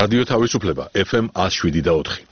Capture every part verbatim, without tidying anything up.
რადიო თავისუფლება ეფ ემ one oh seven და four.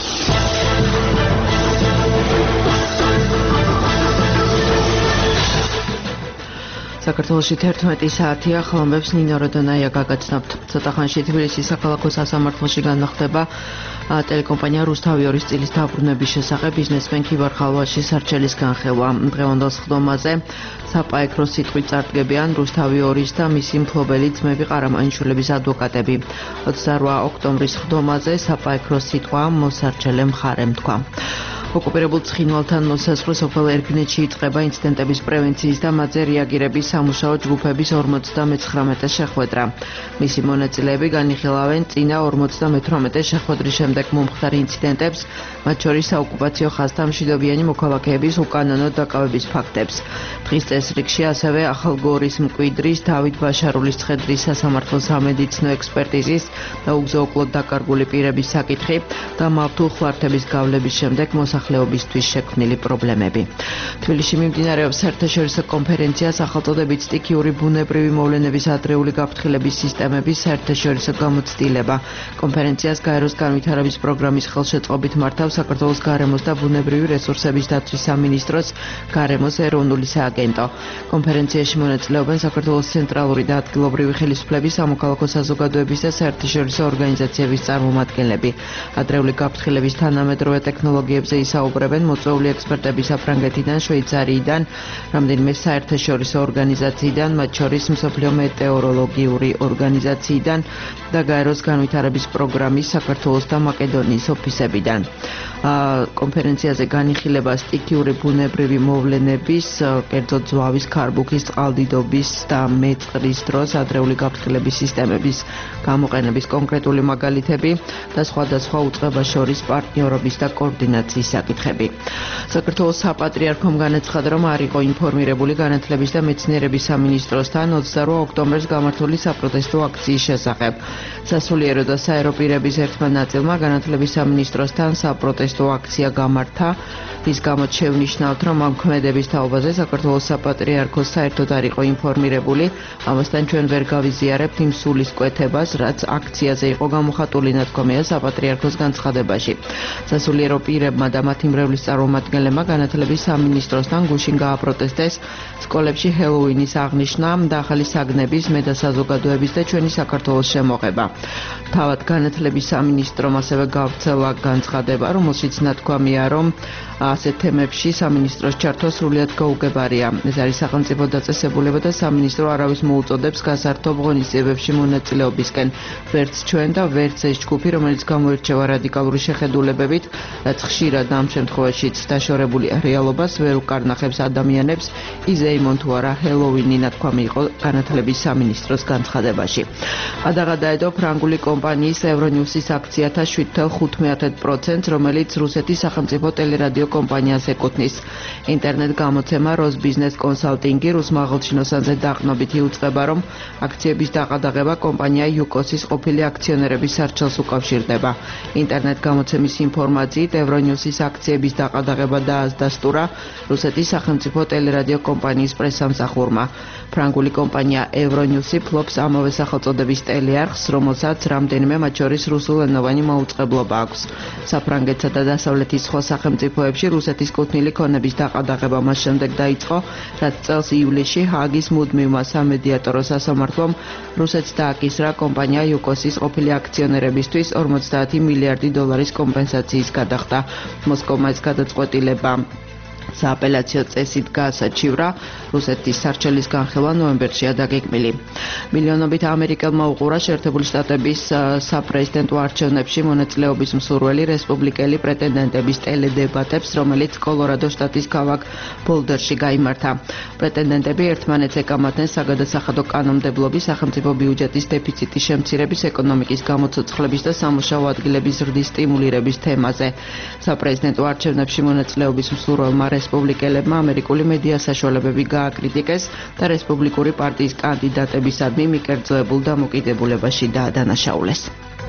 საქართველოში თერთმეტი საათია, ხლომებს ნინო როდონაია გაგაცნობთ. ცოტა ხანში თბილისის საქალაქო სასამართლოში განხდება ტელეკომპანია რუსთავიორის წილის დაბრუნების შესახებ ბიზნესმენ ქივარ ხალვაშის არჩელის განხილვა. დღევანდელ სხდომაზე საპაექრო სიტყვით წარდგებიან რუსთავიორის და მისი მფლობელი ძმები ყარამანიშვილების ადვოკატები. ოცდაოთხ ოქტომბრის სხდომაზე საპაექრო სიტყვა მოსარჩელე მხარემ თქვა. ოკუპირებულ ცხინვალთან მოსასვლელ სოფელ ერგნეთში იწყება ინციდენტების პრევენციის და მათზე რეაგირების სამუშაო ჯგუფების ორმოცდამეცხრამეტე შეხვედრა. მისი მონაწილეები განიხილავენ წინა ორმოცდამეთვრამეტე შეხვედრის შემდეგ მომხდარ ინციდენტებს, მათ შორის საოკუპაციო ხაზთა მშვიდობიანი მოქალაქეების უკანონო დაკავების ფაქტებს. დღის წესრიგში ასევე ახალგორის მკვიდრის დავით ბაშარულის ცხედრის სასამართლო სამედიცინო ექსპერტიზის და უგზო-უკლოდ დაკარგული პირების საკითხი და მავთულ ხლართების გავლების შემდეგ მოსახლეობისთვის შექმნილი პრობლემები. თბილისში მიმდინარეობს საერთაშორისო კონფერენცია სახელწოდებით სტიქიური ბუნებრივი მოვლენების ადრეული გაფრთხილების სისტემების საერთაშორისო გამოცდილება. კონფერენციას გაეროს განვითარების პროგრამის ხელშეწყობით მართავს საქართველოს გარემოს და ბუნებრივი რესურსების დაცვის სამინისტროს გარემოს ეროვნული სააგენტო. კონფერენციაში მონაწილეობენ საქართველოს ცენტრალური და ადგილობრივი ხელისუფლების, სამოქალაქო საზოგადოების და საერთაშორისო ორგანიზაციების წარმომადგენლები. ადრეული გაფრთხილების თანამედროვე ტექნოლოგიებზე ისაუბრებენ მოწვეული ექსპერტები საფრანგეთიდან, შვეიცარიიდან, რამდენიმე საერთაშორისო ორგანიზაციიდან, მათ შორის მსოფლიო მეტეოროლოგიური ორგანიზაციიდან და გაეროს განვითარების პროგრამის საქართველოს და მაკედონიის ოფისებიდან. კონფერენციაზე განიხილება სტიქიური ბუნებრივი მოვლენების, კერძოდ ზვავის, ქარბუქის, წყალდიდობის და მეწყრის დროს ადრეული გაფრთხილების სისტემების გამოყენების კონკრეტული მაგალითები და სხვადასხვა უწყებას შორის პარტნიორობის და კოორდინაციის საკითხები. საქართველოს საპატრიარქომ განაცხადა, რომ არ იყო ინფორმირებული განათლების და მეცნიერების სამინისტროსთან ოცდაოთხ ოქტომბერს გამართული საპროტესტო აქციის შესახებ. სასულიერო და საერო პირების ერთმა ნაწილმა განათლების სამინისტროსთან საპროტესტო აქცია გამართა, რის გამოც შევნიშნავთ, რომ ამ ქმედების თაობაზე საქართველოს საპატრიარქოს საერთოდ არ იყო ინფორმირებული, ამასთან ჩვენ ვერ გავიზიარებთ იმ სულისკვეთებას, რაც აქციაზე იყო გამოხატული, ნათქვამია საპატრიარქოს განცხადებაში. სასულიერო პირებმა და მათი მრევლის წარმომადგენლებმა განათლების სამინისტროსთან გუშინ გააპროტესტეს სკოლებში ჰელოუინის აღნიშვნა და ახალი საგნების, მე და საზოგადოების და ჩვენი საქართველოს შემოღება. თავად განათლების სამინისტრომ ასევე გავრცელა განცხადება, რომელშიც ნათქვამია, რომ ასეთ თემებში სამინისტროს ჩართვა სრულიად გაუგებარია. ეს არის სახელმწიფო დაწესებულება და სამინისტრო არავის მოუწოდებს გასართობ ღონისძიებებში მონაწილეობისკენ. ვერც ჩვენ და ვერც ეს ჯგუფი, რომელიც გამოირჩევა რადიკალური შეხედულებებით, რაც ხშირად ამ შემთხვევაშიც დაშორებული რეალობას ვერ უკარნახებს ადამიანებს, იზეიმონ თუ არა ჰელოუინი, ნათქვამი იყო განათლების სამინისტროს განცხადებაში. ადაღადაედო ფრანგული კომპანიის ევრონიუსის აქციათა შვიდ целых ხუთ დесятых პროცენტს, რომელიც რუსეთის სახელმწიფო ტელერადიო კომპანიას ეკუთვნის. ინტერნეტ გამოცემა როსბიზნეს კონსალტინგი რუს მაღალჩინოსანზე დაყრდნობით იუწყება, რომ აქციების დაყადაღება კომპანია იუკოსის ყოფილი აქციონერების სარჩელს უკავშირდება. ინტერნეტ გამოცემის ინფორმაციით ევრონიუსის აქციების დაყადაღება დაასდასტურა რუსეთის სახელმწიფო ტელერადიო კომპანიის პრესამსახურმა. ფრანგული კომპანია ევრონიუსი ფლობს ამავე სახელწოდების ტელეარხს, რომელსაც რამდენიმე მათ შორის რუსულენოვანი მაუწყებლობა აქვს. საფრანგეთსა და დასავლეთის სხვა სახელმწიფოებში რუსეთის კუთვნილი ქონების დაყადაღება მას შემდეგ დაიწყო, რაც წელს ივლისში ჰააგის მუდმივმა სამედიატორო სასამართლომ რუსეთს დააკისრა კომპანია იუკოსის ყოფილი აქციონერებისთვის ორმოცდაათი მილიარდი დოლარის კომპენსაციის გადახდა. მოსკოვმა ეს გადაწყვეტილება სააპელაციო წესით გაასაჩივრა, რუსეთის სარჩელის განხილვა ნოემბერშია დაგეგმილი. მილიონობით ამერიკელმა უყურა შეერთებული შტატების საპრეზიდენტო არჩევნებში მონაწილეობის მსურველი რესპუბლიკელი პრეტენდენტების ტელედებატებს, რომელიც კოლორადო შტატის ქალაქ ბოლდერში გაიმართა. პრეტენდენტები ერთმანეთს ეკამათნენ საგადასახადო კანონმდებლობის, სახელმწიფო ბიუჯეტის დეფიციტის შემცირების, ეკონომიკის გამოცოცხლების და სამუშაო ადგილების ზრდის სტიმულირების თემაზე. საპრეზიდენტო არჩევნებში მონაწილეობის მსურველმა რესპუბლიკელებმა ამერიკული მედია საშუალებები გააკრიტიკეს და რესპუბლიკური პარტიის კანდიდატებისადმი მიკერძოებულ დამოკიდებულებაში დაადანაშაულეს.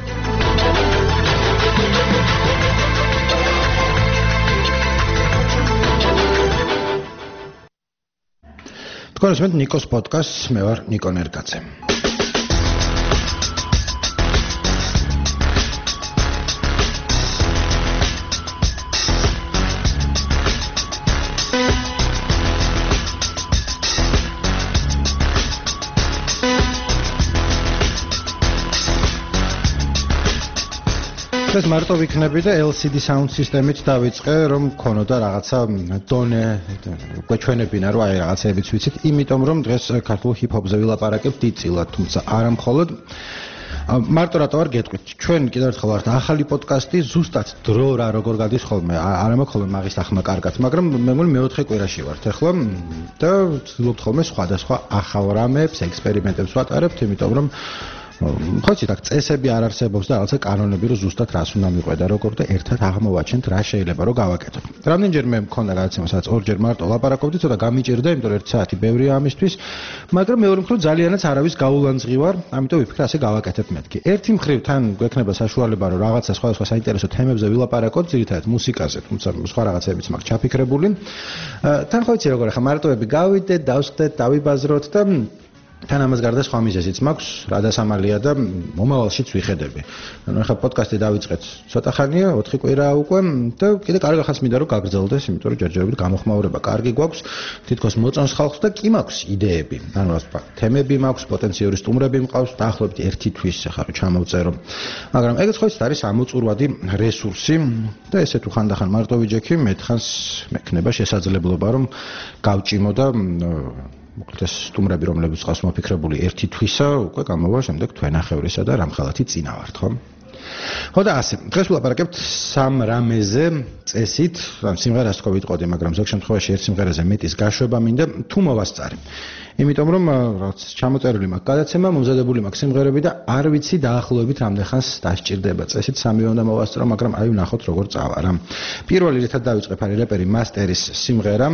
თქვენ უსმენთ ნიკოს პოდკასტს, მე ვარ ნიკო ნერგაძე. დღეს მარტო ვიქნები და ელ სი დი sound system-ით დავიწყე, რომ მქონოდა რაღაცა დონე გვეჩვენებინა, რომ აი რაღაცეებიც ვიცით, იმიტომ რომ დღეს ქართულ ჰიპ-ჰოპზე ვილაპარაკებ დიდწილად, თუმცა არა მხოლოდ მარტო რატო არ გეტყვით, ჩვენ კიდევ ერთხელ ვართ ახალი პოდკასტი, ზუსტად დრო რა როგორ გადის ხოლმე, არ მაქვს ხოლმე მაგის ახმა კარგად, მაგრამ მე მგონი მეოთხე კვირაში ვართ ახლა და ვცდილობთ ხოლმე სხვადასხვა ახალ რამებს, ექსპერიმენტებს ვატარებთ, იმიტომ რომ ხოჭით აქ წესები არ არსებობს და რაღაცა კანონები რომ ზუსტად რას უნდა მიყვედა როგორ და ერთად აღმოვაჩენთ რა შეიძლება რომ გავაკეთოთ. რამდენჯერმე მქონდა გადაცემა, სადაც ორჯერ მარტო ლაპარაკობდი, ცოტა გამიჭირდა, იმიტომ რომ ერთი საათი ბევრია ამისთვის, მაგრამ მეორე მხრივ ძალიანაც არავის გაულანძღი ვარ, ამიტომ ვიფიქრე ასე გავაკეთებ მეთქი. ერთი მხრივ თან გვექნება საშუალება რომ რაღაცა სხვადასხვა საინტერესო თემებზე ვილაპარაკოთ, ძირითადად მუსიკაზე, თუმცა სხვა რაღაცებიც მაქვს ჩაფიქრებული. თან ხო იცი როგორ ახლა მარტოები გავიდეთ, დავსხდეთ, დავიბაზროთ და თან ამას გარდა სხვა მიზეზიც მაქვს, რა დასამალია და მომავალშიც ვიხედები. ანუ ახლა პოდკასტი დავიწყეთ ცოტა ხანია, ოთხი კვირაა უკვე და კიდე კარგი ხანს მინდა რომ გაგრძელდეს, იმიტომ რომ ჯერჯერობით გამოხმაურება კარგი გვაქვს, თითქოს მოწონს ხალხს და კი მაქვს იდეები. ანუ რა თემები მაქვს, პოტენციური სტუმრები მყავს, დაახლოებით ერთი თვის ახლა რომ ჩამოვწერო. მაგრამ ეგეც ხო იცით არის ამოწურვადი რესურსი და ესე თუ ხანდახან მარტო ვიჯექი, მეთხანს მექნება შესაძლებლობა რომ გავჭიმო და მოკლედ ეს სტუმრები რომლებიც ყავს მოფიქრებული ერთი თვისა უკვე გამოვა შემდეგ თვენახევრისა და რამხელათი წინა ვართ ხო? ხო და ასე დღეს ვილაპარაკებთ სამ რამეზე წესით, სიმღერას თქო ვიტყოდი, მაგრამ ზოგ შემთხვევაში ერთ სიმღერაზე მეტის გაშვება მინდა თუ მოვასწარე. იმიტომ რომ რაღაც ჩამოწერილი მაქვს გადაცემა, მომზადებული მაქვს სიმღერები და არ ვიცი დაახლოებით რამდენ ხანს დასჭირდება წესით სამივე უნდა მოვასწრო, მაგრამ აი ვნახოთ როგორ წავა რა. პირველი რითად დავიწყებ არის რეპერი მასტერის სიმღერა,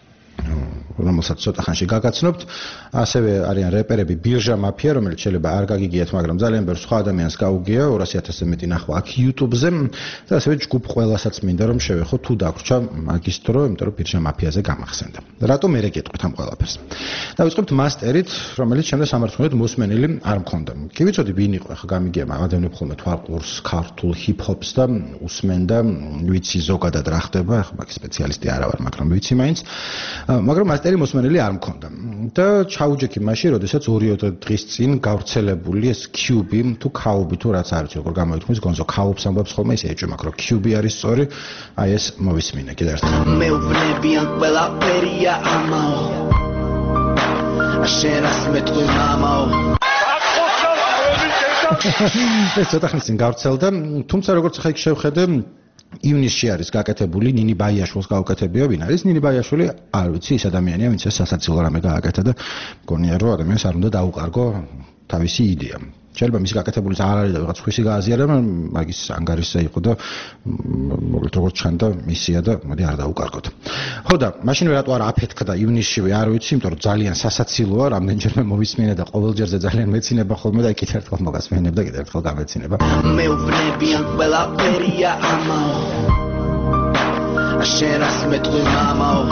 რომელსაც ცოტა ხანში გაგაცნობთ. ასევე არიან რეპერები ბირჟა მაფია, რომელიც შეიძლება არ გაგიგიათ, მაგრამ ძალიან ბევრ სხვა ადამიანს გაუგია, ორასი ათასზე მეტი ნახვა აქ YouTube-ზე და ასევე ჯგუფ ყველასაც მინდა რომ შევეხო თუ დაგვრჩა მაგის დრო, იმიტომ რომ ბირჟა მაფიაზე გამახსენდა. რატომ მე გეტყვით ამ ყველაფერს? დავიწყებთ მასტერით, რომელიც შემდეგ სამართლიანად მოსმენილი არ მქონდა. კი ვიცოდი ვინ იყო, ახლა გამიგია, ადამიანები ხოლმე თვალყურს ქართულ ჰიპ-ჰოპს და usmენდა, ვიცი ზოგადად რა ხდება, ახლა მაგის სპეციალისტი არა ვარ, მაგრამ ვიცი მაინც. მაგრამ მასტერი მოსმენელი არ მქონდა და ჩაუჯექი მაშინ, როდესაც ორი დღის წინ გავრცელებული ეს Cube თუ Cube თუ რაც არის, როგორ გამოითქმის გონზო Cube-ს ამბობს ხოლმე, ისე ეჭვი მაქვს, რომ Cube არის სწორი, აი ეს მოვისმინე კიდევ ერთხელ. მე ვვნებიან ყველაფერია ამაო. აშენას მეტყვი მამაო. ეს ცოტა ხნის წინ გავრცელდა, თუმცა როგორც ხა იქ შევხედე ივნისში არის გაკეთებული ნინი ბაიაშვილს გაუკეთებია, ვინ არის ნინი ბაიაშვილი? არ ვიცი, ის ადამიანია, ვინც ეს სასაცილო რამე გააკეთა და მგონია რომ ადამიანს არ უნდა დაუყარგო თავისი იდეა. შეიძლება მისი გაკეთებულიც არ არის და რაღაც ხვისი გააზიარა, მაგის ანგარიშზე იყო და მოკლედ როგორც ჩანდა მისია და მოდი არ დაუკარგოთ. ხო და მაშინვე რატო არ აფეთქდა ივნისშივე არ ვიცი, იმიტომ რომ ძალიან სასაცილოა, რამდენჯერმე მოვისმინე და ყოველჯერზე ძალიან მეცინება ხოლმე და კიდევ ერთხელ მოგასმენებ და კიდევ ერთხელ გამეცინება. მე ვვნებიან ყველაფერია ამაო. აშენას მეტყვი მამაო.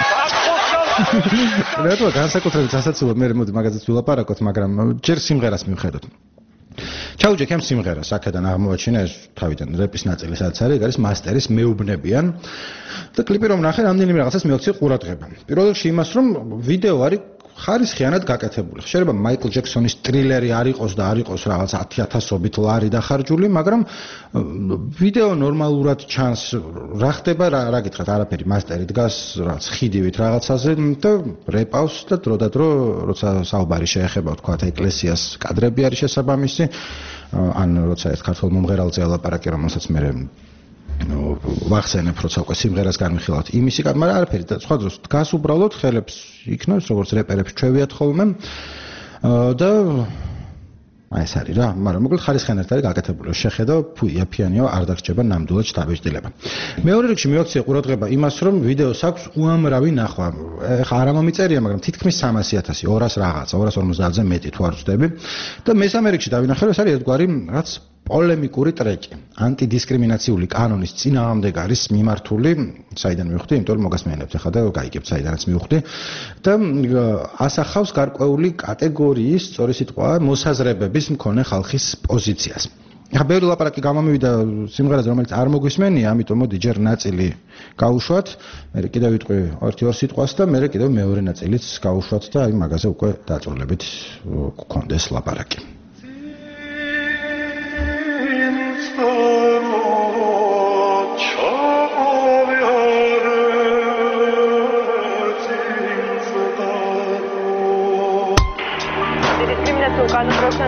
რატო განსაკუთრებით სასაცილო მე მოდი მაგაზეც ვილაპარაკოთ, მაგრამ ჯერ სიმღერას მივხედოთ. ჩაუჯექი ამ სიმღერას, აქედან აღმოვაჩინა ეს თავიდან რეპის ნაწილი, სადაც არის, არის მასტერის მეუბნებიან და კლიპი რომ ნახე, რამდენიმე რაღაცას მეოცე ყურადღება. პირველ რიგში იმას, რომ ვიდეო არის ხარისხიანად გაკეთებული. შეიძლება მაიკლ ჯექსონის ტრილერი არ იყოს და არ იყოს რაღაც ათი ათასობით ლარი დახარჯული, მაგრამ ვიდეო ნორმალურად ჩანს, რა ხდება, რა რა გითხრათ, არაფერი მასტერი დგას რაღაც ხიდივით რაღაცაზე და რეპავს და დრო და დრო როცა საუბარი შეეხება თქვა ეკლესიას, კადრები არის შესაბამისი, ან როცა ერთ ქართულ მომღერალზე ელაპარაკე, რომელსაც მე ვახსენებ, როცა უკვე სიმღერას განვიხილავთ იმისი, მაგრამ არაფერი და სხვა დროს დგას უბრალოდ ხელებს იქნებს, როგორც რეპერებს ჩვევიათ ხოლმე და აი ეს არის რა, მაგრამ მოკლედ ხარისხიანად არის გაკეთებული. შეხედა, ფუ იაფიანია, არ დაგჭება ნამდვილად შტაბეჭდილება. მეორე რიგში მივაქციე ყურადღება იმას, რომ ვიდეოს აქვს უამრავი ნახვა. ეხა არ ამომიწერია, მაგრამ თითქმის სამასი ათასი, ორას რაღაცა, ორას ორმოცდაათზე მეტი თუ არ ვწდები. და მესამე რიგში დავინახე, რომ ეს არის ერთგვარი რაც პოლემიკური ტრეკი, ანტიდისკრიმინაციული კანონის წინააღმდეგ არის მიმართული, საიდან მივხვდი, იმიტომ რომ მოგასმენებთ ახლა და გაიგებთ საიდანაც მივხვდი და ასახავს გარკვეული კატეგორიის, სწორი სიტყვაა, მოსაზრებების მქონე ხალხის პოზიციას. ახლა ბევრი ლაპარაკი გამომივიდა სიმღერაზე, რომელიც არ მოგვისმენია, ამიტომ მოდი ჯერ ნაწილი გავუშვათ, მე კიდევ ვიტყვი ერთი ორ სიტყვას და მე კიდევ მეორე ნაწილიც გავუშვათ და აი მაგაზე უკვე დაწვრილებით გქონდეს ლაპარაკი. Oh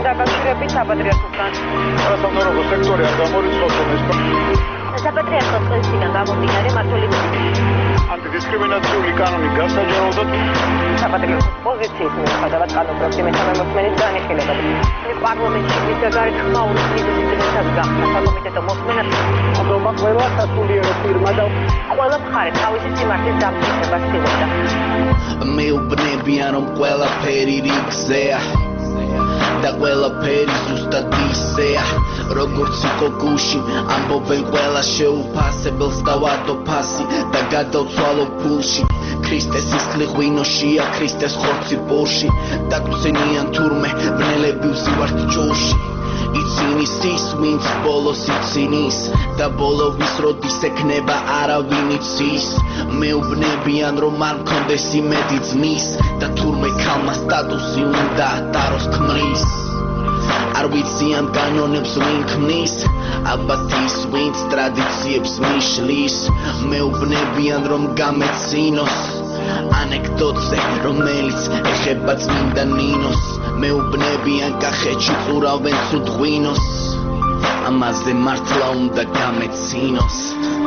დაკავშირებით საპატრიარქოსთან. არასამთავრობო სექტორი არ გამორიცხავს რომ ეს საპატრიარქოს წესიდან გამომდინარე მართული ანტიდისკრიმინაციული კანონი გასაჯაროდოთ საპატრიარქოს პოზიციის მიუხედავად კანონპროექტი მესამე მოსმენის განიხილება. პარლამენტში მისგარი ხმაურის მიზეზისგან გახდა საკომიტეტო მოსმენა. ამბობა ყველა სასულიერო ფირმა და ყველა მხარე თავისი სიმართლის დამტკიცებას ცდილობდა. მეუბნებიან რომ ყველაფერი რიგზეა და ყველაფერი ზუსტად ისეა როგორც იყო გუში ამბობენ ყველა შეუფასებელს დავადო ფასი და გადავცვალო ფულში ქრისტეს სისხლი ღვინოშია ქრისტეს ხორცი პურში დაგწენიან თურმე ბნელები ვზივართ ჯოში იცინის ის ვინც ბოლოს იცინის და ბოლოვის როდის ექნება არავინ იცის მეუბნებიან რომ არ მქონდეს იმედი ძმის და თურმე ქალმა სტატუსი უნდა დაროს ქმრის არ ვიციან კანონებს ვინ ქმნის ალბათ ის ვინც ტრადიციებს მიშლის მეუბნებიან რომ გამეცინოს ანეკდოტზე რომელიც ეხება წმინდა ნინოს მეუბნებიან კახეთში წურავენ ცუდ ღვინოს ამაზე მართლა უნდა გამეცინოს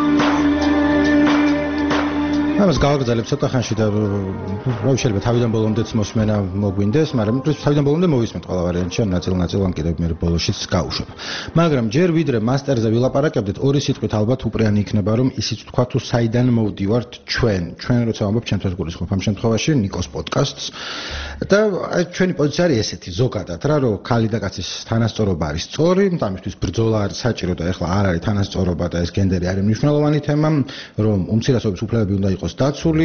ამას გავაგრძელებ ცოტა ხანში და რა შეიძლება თავიდან ბოლომდეც მოსმენა მოგვინდეს, მაგრამ თავიდან ბოლომდე მოვისმენთ ყველა ვარიანტში, ნაწილ-ნაწილან კიდევ მე ბოლოშიც გავუშვებ. მაგრამ ჯერ ვიდრე მასტერზე ვილაპარაკებდით, ორი სიტყვით ალბათ უპრიანი იქნება, რომ ისიც თქვა თუ საიდან მოვდივართ ჩვენ. ჩვენ როცა ვამბობ ჩემთვის გულისხმობ ამ შემთხვევაში ნიკოს პოდკასტს და ჩვენი პოზიცია არის ესეთი ზოგადად რა, რომ ქალი და კაცის თანასწორობა არის სწორი, ამისთვის ბრძოლა არის საჭირო და ეხლა არ არის თანასწორობა და ეს გენდერი არის მნიშვნელოვანი თემა, რომ უმცირესობის უფლებები უნდა იყოს დაცული,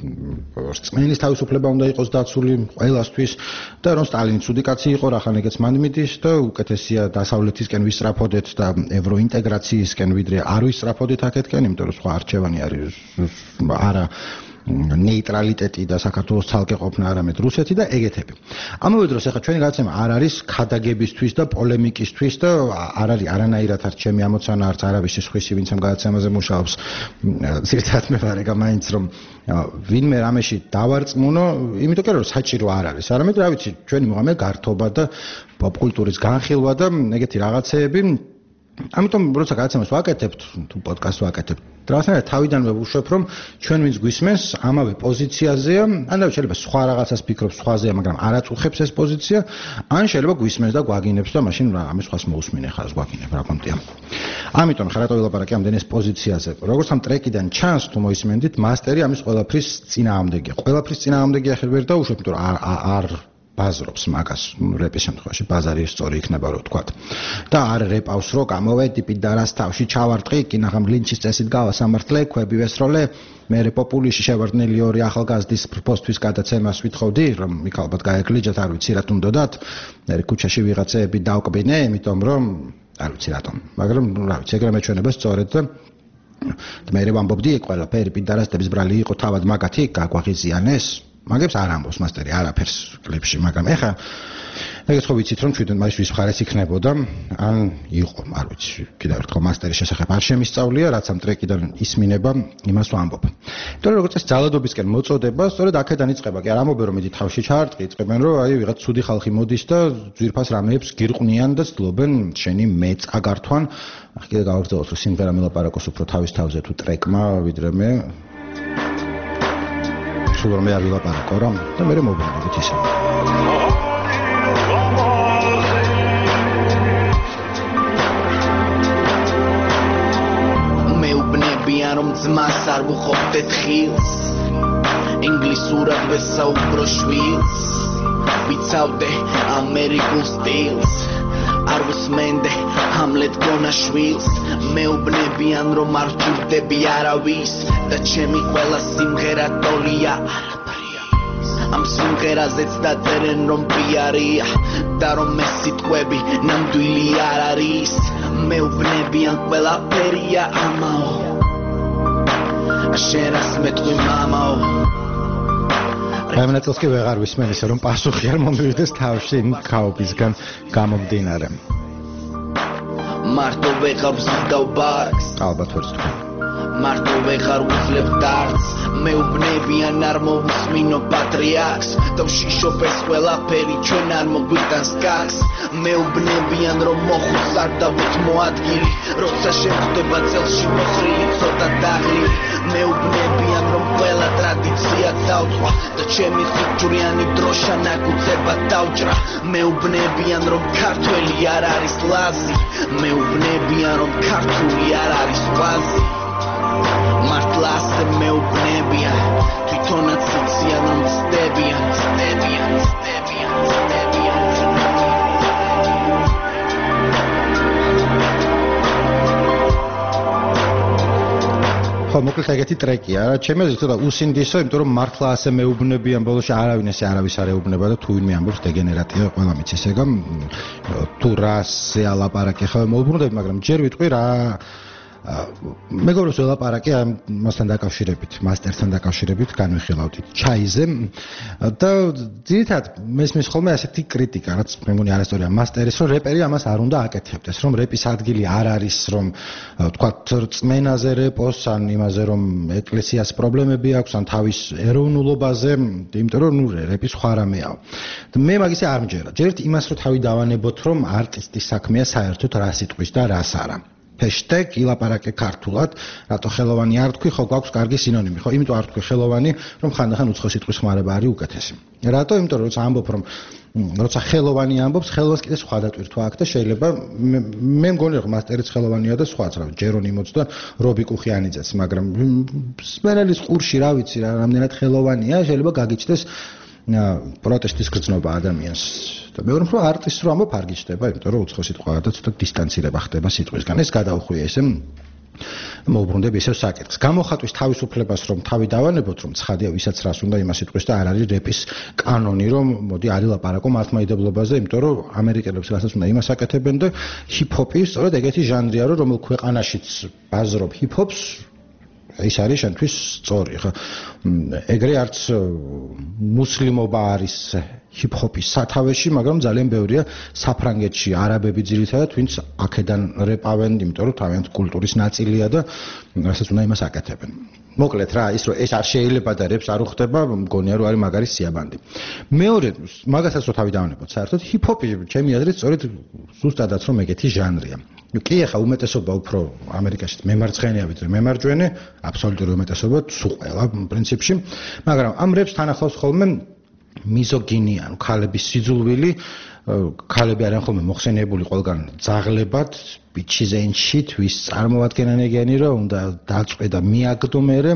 წმენის თავისუფლება უნდა იყოს დაცული ყველასთვის და რომ სტალინი ცუდი კაცი იყო, რახან ეგეც მან მიდის და უკეთესია დასავლეთისკენ ვისწრაფოდეთ და ევროინტეგრაციისკენ ვიდრე არ ვისწრაფოდეთ აქეთკენ, იმიტომ რომ სხვა არჩევანი არის არა ნეიტრალიტეტი და საქართველოს ცალკე ყოფნა არამედ რუსეთი და ეგეთები. ამავე დროს ახლა ჩვენი გადაცემა არ არის ქადაგებისთვის და პოლემიკისთვის და არ არის არანაირად არ ჩემი ამოცანა არც არავის სხვისი ვინც ამ გადაცემაზე მუშაობს. ზოგადად მე ვარ ეგა მაინც რომ ვინმე რამეში დავარწმუნო, იმიტომ რომ საჭირო არ არის. არამედ რა ვიცი, ჩვენი მოამე გართობა და პოპკულტურის განხილვა და ეგეთი რაღაცეები ამიტომ როცა გადაცემას ვაკეთებთ, თუ პოდკასტს ვაკეთებთ, რაღაცნაირად თავიდანვე ვუშვებ, რომ ჩვენ ვინც გვისმენს, ამავე პოზიციაზეა, ან შეიძლება სხვა რაღაცას ფიქრობს სხვაზეა, მაგრამ არ აწუხებს ეს პოზიცია, ან შეიძლება გვისმენს და გვაგინებს და მაშინ რა ამის სხვას მოусმინე ხარ, გვაგინებ რა კონტია. ამიტომ ხარატო ვილაპარაკე ამდენ ეს პოზიციაზე. როგორც ამ ტრეკიდან ჩანს, თუ მოისმენდით, მასტერი ამის ყველაფრის წინააღმდეგია. ყველაფრის წინააღმდეგია ხერ ვერ დაუშვებ, იმიტომ რომ არ არ ბაზრობს მაგას რეპის შემთხვევაში ბაზარი სწორი იქნება რო თქვა და არ რეპავს რო გამოვედი პიდარას თავში ჩავარტყი კინაღამ ლინჩის წესით გავა სამართლე ქვები ვესროლე მე პოპულიში შევარდნილი ორი ახალგაზრდის პოსტვის გადაცემას ვითხოვდი რომ იქ ალბათ გაეგლიჯათ არ ვიცი რა თუნდოდათ მე ქუჩაში ვიღაცეები დავკბინე იმიტომ რომ არ ვიცი რატომ მაგრამ რა ვიცი ეგრე მეჩვენება სწორედ და მე ვამბობდი ყველაფერი პიდარასტების ბრალი იყო თავად მაგათი გაგვაღიზიანეს მაგებს არ ამბობს მასტერი არაფერს კლიპში, მაგრამ ეხა ეგეც ხო ვიცით რომ ჩვენ მაგის ვის მხარეს იქნებოდა, ან იყო, არ ვიცი, კიდევ ერთხელ მასტერის შესახებ არ შემისწავლია, რაც ამ ტრეკიდან ისმინება, იმას ვამბობ. იმიტომ რომ როგორც ეს ძალადობისკენ მოწოდება, სწორედ აქედან იწყება, კი არ ამბობენ რომ მიდი თავში ჩაარტყი, იწყებენ რომ აი ვიღაც ცუდი ხალხი მოდის და ძვირფას რამეებს გირყვნიან და ცდილობენ შენი მეც აგართვან. ახლა კიდე გავაგრძელოთ რომ სიმღერა მელაპარაკოს უფრო თავის თავზე თუ ტრეკმა, ვიდრე მე სულ რომ არ ვილაპარაკო რა და მე მოვიდეთ ისე მეუბნებიან რომ ძმას არ ვუხობდეთ ხილს ინგლისურად ვესაუბრო შვილს ვიცავდე ამერიკულ სტილს არ ვუსმენდე ჰამლეტ გონაშვილს მეუბნებიან რომ არ ვჭირდები არავის და ჩემი ყველა სიმღერა ტოლია ამ სიმღერაზეც დაწერენ რომ პიარია და რომ ეს სიტყვები ნამდვილი არ არის მეუბნებიან ყველაფერია ამაო შენ რას მეტყვი მამაო ამნაწილს კი ვეღარ ვისმენ ისე რომ პასუხი არ მომივიდეს თავში ქაობისგან გამომდინარე მარტო ვეღარ ვზრდავ ბარს ალბათ ვერც თქვა მარტო ვეღარ უძლებ დარდს მეუბნებიან არ მოусმინო პატრიარქს და ვშიშობ ეს ყველაფერი ჩვენ არ მოგვიტანს გაქს მეუბნებიან რომ მოხუც არ დავუთმო ადგილი როცა შეხვდება წელში მოხრილი ცოტა დაღლილი მეუბნებიან რომ ყველა ტრადიცია დავწვა და ჩემი ხუჭრიანი დროშა ნაკუცებად დავჭრა მეუბნებიან რომ ქართველი არ არის ლაზი მეუბნებიან რომ ქართული არ არის ვაზი მართლა ასე მეუბნებიან თვითონაც იციან რომ ცდებიან ცდებიან ცდებიან ცდებიან ხო მოკლედ ეგეთი ტრეკია რა ჩემი აზრით ცოტა უსინდისო იმიტომ რომ მართლა ასე მეუბნებიან ბოლოში არავინ ესე არავის არ ეუბნება და თუ ვინმე ამბობს დეგენერატია ყველა მიცის ეგა თუ რასზე ალაპარაკი ხა მოუბრუნდები მაგრამ ჯერ ვიტყვი რა მეგობრებს ველაპარაკი ამასთან დაკავშირებით, მასტერთან დაკავშირებით განვიხილავდით ჩაიზე და ძირითადად მესმის ხოლმე ასეთი კრიტიკა, რაც მე მგონი არასწორია მასტერის, რომ რეპერი ამას არ უნდა აკეთებდეს, რომ რეპის ადგილი არ არის, რომ თქვათ რწმენაზე რეპოს, ან იმაზე, რომ ეკლესიას პრობლემები აქვს, ან თავის ეროვნულობაზე, იმიტომ რომ ნუ რეპი სხვა რამეა. მე მაგისი არ მჯერა. ჯერთ იმას რომ თავი დავანებოთ, რომ არტისტის საქმეა საერთოდ რა სიტყვის და რას არა. Hashtag ილაპარაკე ქართულად, რატო ხელოვანი არ თქვი, ხო გვაქვს კარგი სინონიმი, ხო? იმიტომ არ თქვი ხელოვანი, რომ ხანდახან უცხო სიტყვის ხმარება არის უკეთესი. რატო? იმიტომ რომ როცა ამბობ, რომ როცა ხელოვანი ამბობს, ხელოვანს კიდე სხვა დატვირთვა აქვს და შეიძლება მე მგონი რომ მასტერიც ხელოვანია და სხვაც რა, ჯერონიმოც და რობი კუხიანიძეც, მაგრამ სპენელის ყურში რა ვიცი რა, რამდენად ხელოვანია, შეიძლება გაგიჩნდეს პროტესტის გრძნობა ადამიანს. და მეორე რომ არტისტს რო ამბობ არ გიჩნდება, იმიტომ რომ უცხო სიტყვაა და ცოტა დისტანცირება ხდება სიტყვისგან. ეს გადაუხვია ესე მოუბრუნდები ისევ საკითხს. გამოხატვის თავისუფლებას რომ თავი დავანებოთ, რომ ცხადია ვისაც რას უნდა იმას სიტყვის და არ არის რეპის კანონი, რომ მოდი არ ილაპარაკო მართლმადიდებლობაზე, იმიტომ რომ ამერიკელებს რასაც უნდა იმას აკეთებენ და ჰიპ-ჰოპი სწორედ ეგეთი ჟანრია, რომ რომელ ქვეყანაშიც ბაზრობ ჰიპ-ჰოპს ის არის შენთვის სწორი ხა ეგრე არც მუსლიმობა არის ჰიპ-ჰოპის სათავეში, მაგრამ ძალიან ბევრია საფრანგეთში არაბები ძირითადად, ვინც აქედან რეპავენ, იმიტომ რომ თავიანთ კულტურის ნაწილია და რასაც უნდა იმას აკეთებენ. მოკლედ რა, ის რომ ეს არ შეიძლება და რეპს არ უხდება, მგონია რომ არის მაგარი სიაბანდი. მეორე, მაგასაც რო თავი დავანებოთ, საერთოდ ჰიპ-ჰოპი ჩემი აზრით სწორედ ზუსტადაც რომ ეგეთი ჟანრია. კი ახლა უმეტესობა უფრო ამერიკაში მემარცხენეა ვიდრე მემარჯვენე, აბსოლუტური უმეტესობა სულ ყველა პრინციპში, მაგრამ ამ რეპს თან ახლავს ხოლმე მიზოგინია, ანუ ქალების სიძულვილი, ქალები არიან ხოლმე მოხსენიებული ყველგან ძაღლებად, bitches and shit, ვის წარმოადგენენ ეგენი, რომ უნდა დაწყვე და მიაგდო მერე,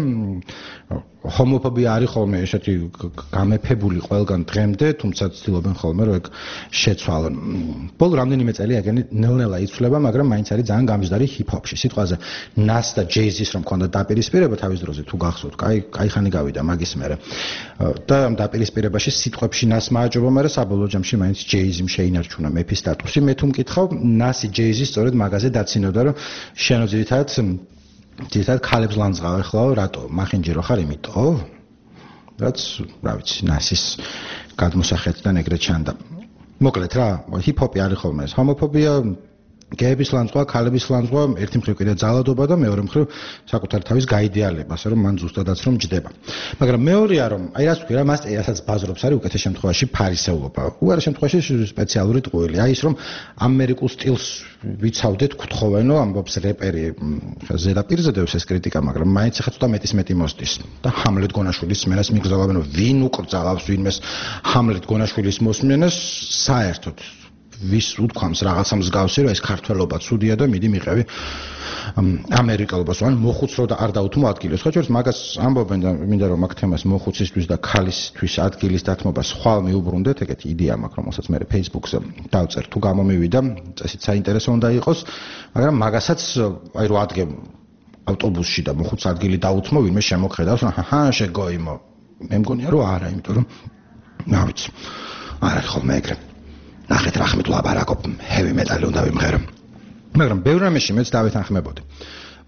ჰომოფობია არის ხოლმე ესეთი გამეფებული ყველგან დღემდე, თუმცა ცდილობენ ხოლმე რომ ეგ შეცვალონ. ბოლო რამდენიმე წელი ეგენი ნელ-ნელა იცვლება, მაგრამ მაინც არის ძალიან გამჯდარი ჰიპ-ჰოპში. სიტყვაზე Nas და Jay-Z-ს რომ ქონდა დაპირისპირება თავის დროზე თუ გახსოვთ, კაი, კაი ხანი გავიდა მაგის მერე. და ამ დაპირისპირებაში სიტყვებში Nas მააჯობა, მაგრამ საბოლოო ჯამში მაინც Jay-Z-მ შეინარჩუნა მეფის სტატუსი. მე თუ მკითხავ, Nas-ი Jay-Z სწორედ მაგაზე დაცინოდა, რომ შენო ძირითადად ძირითადად ქალებს ლანძღავენ ხო, რატო? მახინჯერო ხარ იმიტომ? რაც, რა ვიცი, Nas-ის გადმოსახედიდან ეგრეთ ჩანდა. მოკლედ რა, ჰიპ-ჰოპი არის ხოლმე ეს ჰომოფობია, გეების ლანძღვა, ქალების ლანძღვა, ერთი მხრივ კიდე ძალადობა და მეორე მხრივ საკუთარი თავის გაიდეალება, ასე რომ მან ზუსტადაც რომ ჯდება. მაგრამ მეორეა რომ, აი რას ვთქვი რა, მასტერი რასაც ბაზრობს არის უკეთეს შემთხვევაში ფარისეულობა. უარეს შემთხვევაში სპეციალური ტყუილი. აი ის რომ ამერიკულ სტილს ვიცავდეთ გთხოვენო, ამბობს რეპერი, ზედაპირზე დევს ეს კრიტიკა, მაგრამ მაინც ახლა ცოტა მეტის მეტი მოსდის. და ჰამლეტ გონაშვილის მენას მიგზავენ, ვინ უკრძალავს ვინმეს ჰამლეტ გონაშვილის მოსმენას საერთოდ ვის უთქვამს რაღაცა მსგავსი, რომ ეს ქართველობა ცუდია და მიდი მიყევი ამერიკელობას, ან მოხუცრო და არ დაუთმო ადგილებს. ხო, ჯერს მაგას ამბობენ და მინდა რომ აქ თემას მოხუცისთვის და ქალისთვის ადგილის დათმობა სხვალ მიუბრუნდეთ, ეგეთი იდეა მაქვს, რომელსაც მე Facebook-ზე დავწერ, თუ გამომივიდა, წესით საინტერესო უნდა იყოს, მაგრამ მაგასაც აი რო ადგენ ავტობუსში და მოხუც ადგილი დაუთმო, ვინმე შემოხედავს, აჰა, შეგოიმო. მე მგონია რომ არა, იმიტომ რომ რა ვიცი, არ არის ხოლმე ეგრე. ნახეთ რახმით ვლაპარაკობ, heavy metal უნდა ვიმღერო. მაგრამ ბევრ რამეში მეც დავეთანხმებოდი.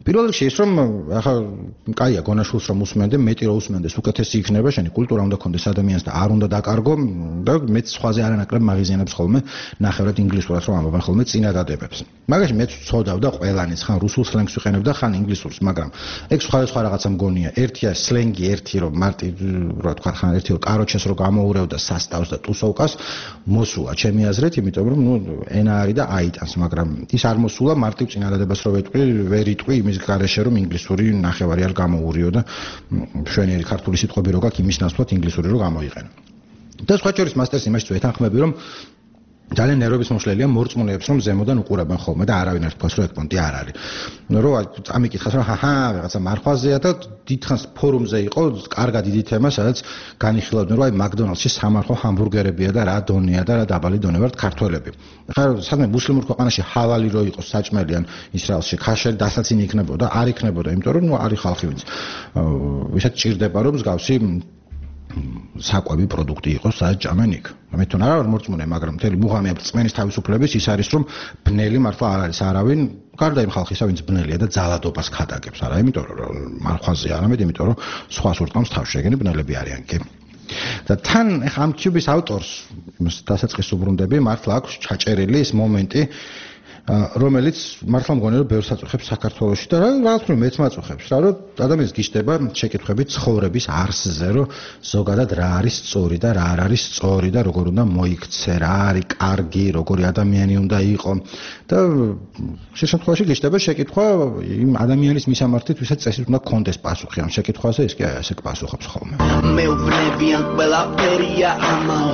პირველ რიგში ის რომ ახლა კაია გონაშულს რომ უსმენდე, მეტი რომ უსმენდეს, უკეთესი იქნება, შენი კულტურა უნდა კონდეს ადამიანს და არ უნდა დაკარგო და მეც სხვაზე არანაკლებ მაღიზიანებს ხოლმე ნახევრად ინგლისურად რომ ამბობენ ხოლმე წინადადებებს. მაგაში მეც ვცოდავ და ყველანის ხან რუსულ სლენგს ვიყენებ და ხან ინგლისურს, მაგრამ ეგ სხვადასხვა რაღაცა მგონია. ერთია სლენგი, ერთი რომ მარტი რა თქვა ხან ერთი რომ კაროჩეს რომ გამოურევდა სასტავს და ტუსოვკას მოსულა ჩემი აზრით, იმიტომ რომ ნუ ენა არის და აიტანს, მაგრამ ის არ მოსულა მარტივ წინადადებას რო ვეტყვი, ვერ იტყვი იმის გარეშე რომ ინგლისური ნახევარი არ გამოურიო და მშვენიერი ქართული სიტყვები რო გაქვს იმის ნაცვლად ინგლისური რო გამოიყენო. და სხვა შორის მასტერს იმაში ვეთანხმები რომ ძალიან ნერვების მოშლელია მორწმუნეებს რომ ზემოდან უყურებენ ხოლმე და არავინ არ თქვას რომ ეგ პონტი არ არის. რომ წამიკითხას რომ ჰაჰა რაღაცა მარხვაზეა და დიდხანს ფორუმზე იყო კარგად დიდი თემა სადაც განიხილავდნენ რომ აი მაკდონალდსში სამარხო ჰამბურგერებია და რა დონეა და რა დაბალი დონე ვართ ქართველები. ხა სადმე მუსლიმურ ქვეყანაში ჰალალი რო იყოს საჭმელი ან ისრაელში ქაშერი დასაცინი იქნებოდა არ იქნებოდა იმიტომ რომ ნუ არის ხალხი ვინც ვისაც ჭირდება რომ მსგავსი საკვები პროდუქტი იყოს სადაც ჭამენ იქ. მე თვითონ არ ვარ მორწმუნე, მაგრამ მთელი მუღამი რწმენის თავისუფლების ის არის რომ ბნელი მართლა არ არის არავინ, გარდა იმ ხალხისა, ვინც ბნელია და ძალადობას ქადაგებს, არა, იმიტომ რომ მარხვაზე არამედ იმიტომ რომ სხვას ურტყამს თავს შეგენი ბნელები არიან კი. და თან ახლა ამ კიუბის ავტორს იმას დასაწყისს უბრუნდები, მართლა აქვს ჩაჭერილი ის მომენტი რომელიც მართლა მგონია რომ ბევრს აწუხებს საქართველოში და რაღაც რომ მეც მაწუხებს რა რომ ადამიანს გიშდება შეკითხვები ცხოვრების არსზე რომ ზოგადად რა არის სწორი და რა არ არის სწორი და როგორ უნდა მოიქცე რა არის კარგი როგორი ადამიანი უნდა იყო და შესაძლოა გიშდება შეკითხვა იმ ადამიანის მისამართით ვისაც წესით უნდა კონდეს პასუხი ამ შეკითხვაზე ის კი ასე პასუხობს ხოლმე მეუბნებიან ყველაფერია ამაო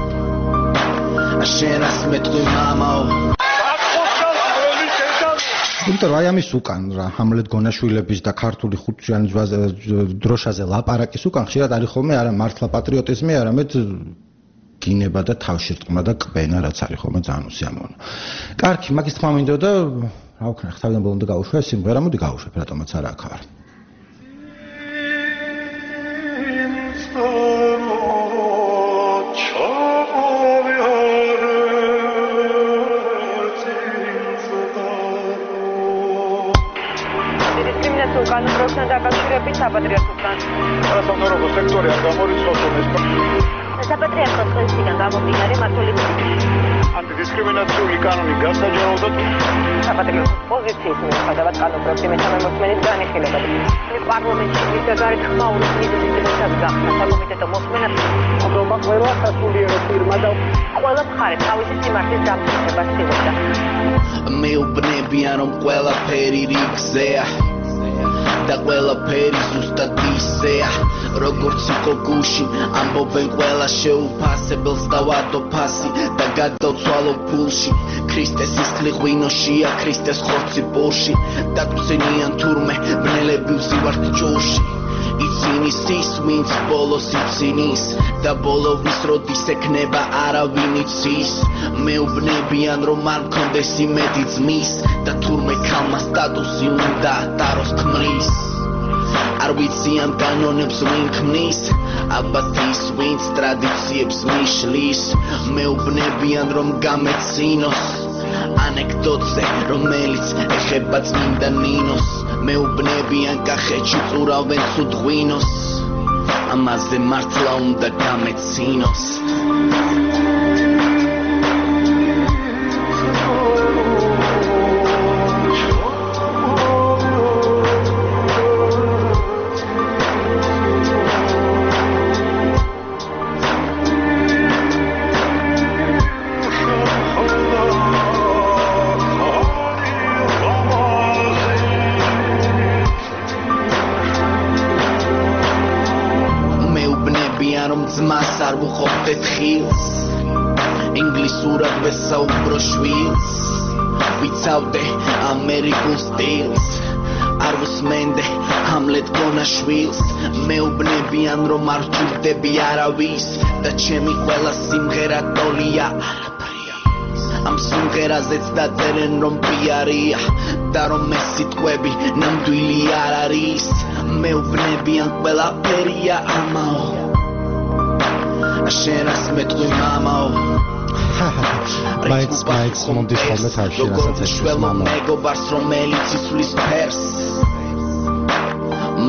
შენას მეტყვი მამაო იმიტომ რომ აი ამის უკან რა ჰამლეთ გონაშვილების და ქართული ხუთჯან დროშაზე ლაპარაკის უკან ხშირად არის ხოლმე არა მართლა პატრიოტიზმი, არამედ გინება და თავშირტყმა და კბენა რაც არის ხოლმე ძალიან უსიამოვნო. კარგი, მაგის თქმა მინდოდა რა ვქნა, თავიდან ბოლომდე გავუშვე სიმღერა, მოდი გავუშვებ, რატომაც არა აქ ვარ. კანონპროექტთან დაკავშირებით საპატრიარქოსთან არასამთავრობო სექტორი არ გამორიცხავს რომ ეს საპატრიარქოს ხელისგან გამომდინარე მართული ანტიდისკრიმინაციული კანონი გასაჯაროდათ საპატრიარქოს პოზიციის მიუხედავად კანონპროექტი მესამე მოსმენის განიხილება. პარლამენტში მისაგარეთ ხმაურის მიზეზისგან გახდა საკომიტეტო მოსმენა ხდომა ყველა სასულიერო ფირმა და ყველა მხარე თავისი სიმართლის დამცველობას ცდილობდა. მეუბნებიან რომ ყველაფერი რიგზეა და ყველაფერი ზუსტად ისეა როგორც იყო გუში ამბობენ ყველა შეუფასებელს დავადო ფასი და გადავცვალო ფულში ქრისტეს ისხლი ღვინოშია ქრისტეს ხორცი პურში დაგწენიან თურმე ბნელები ვზივართ ჯოში იცინის ის ვინც ბოლოს იცინის და ბოლოვის როდის ექნება არავინ იცის მეუბნებიან რომ არ მქონდეს იმედი ძმის და თურმე ქალმა სტატუსი უნდა დაროს ქმრის არ ვიციან კანონებს ვინ ქმნის ალბათ ის ვინც ტრადიციებს მიშლის მეუბნებიან რომ გამეცინოს ანეკდოტზე რომელიც ეხება წმინდა ნინოს მეუბნებიან კახეთში წურავენ ცუდ ღვინოს ამაზე მართლა უნდა გამეცინოს ძმას არ ვუყოფდეთ ხილს ინგლისურად ვესაუბრო შვილს ვიცავდე ამერიკულ სტილს არ ვუსმენდე ჰამლეთ გონაშვილს მეუბნებიან რომ არ ვჭირდები არავის და ჩემი ყველა სიმღერა ტოლია არაფრია ამ სიმღერაზეც დაწერენ რომ პიარია და რომ ეს სიტყვები ნამდვილი არ არის მეუბნებიან ყველაფერია ამაო შენას მეტყვი მამაო მაიც მაიც მომდის ხოლმე თავში რასაც ეს მამაო მეგობარს რომელიც ისulis ფერს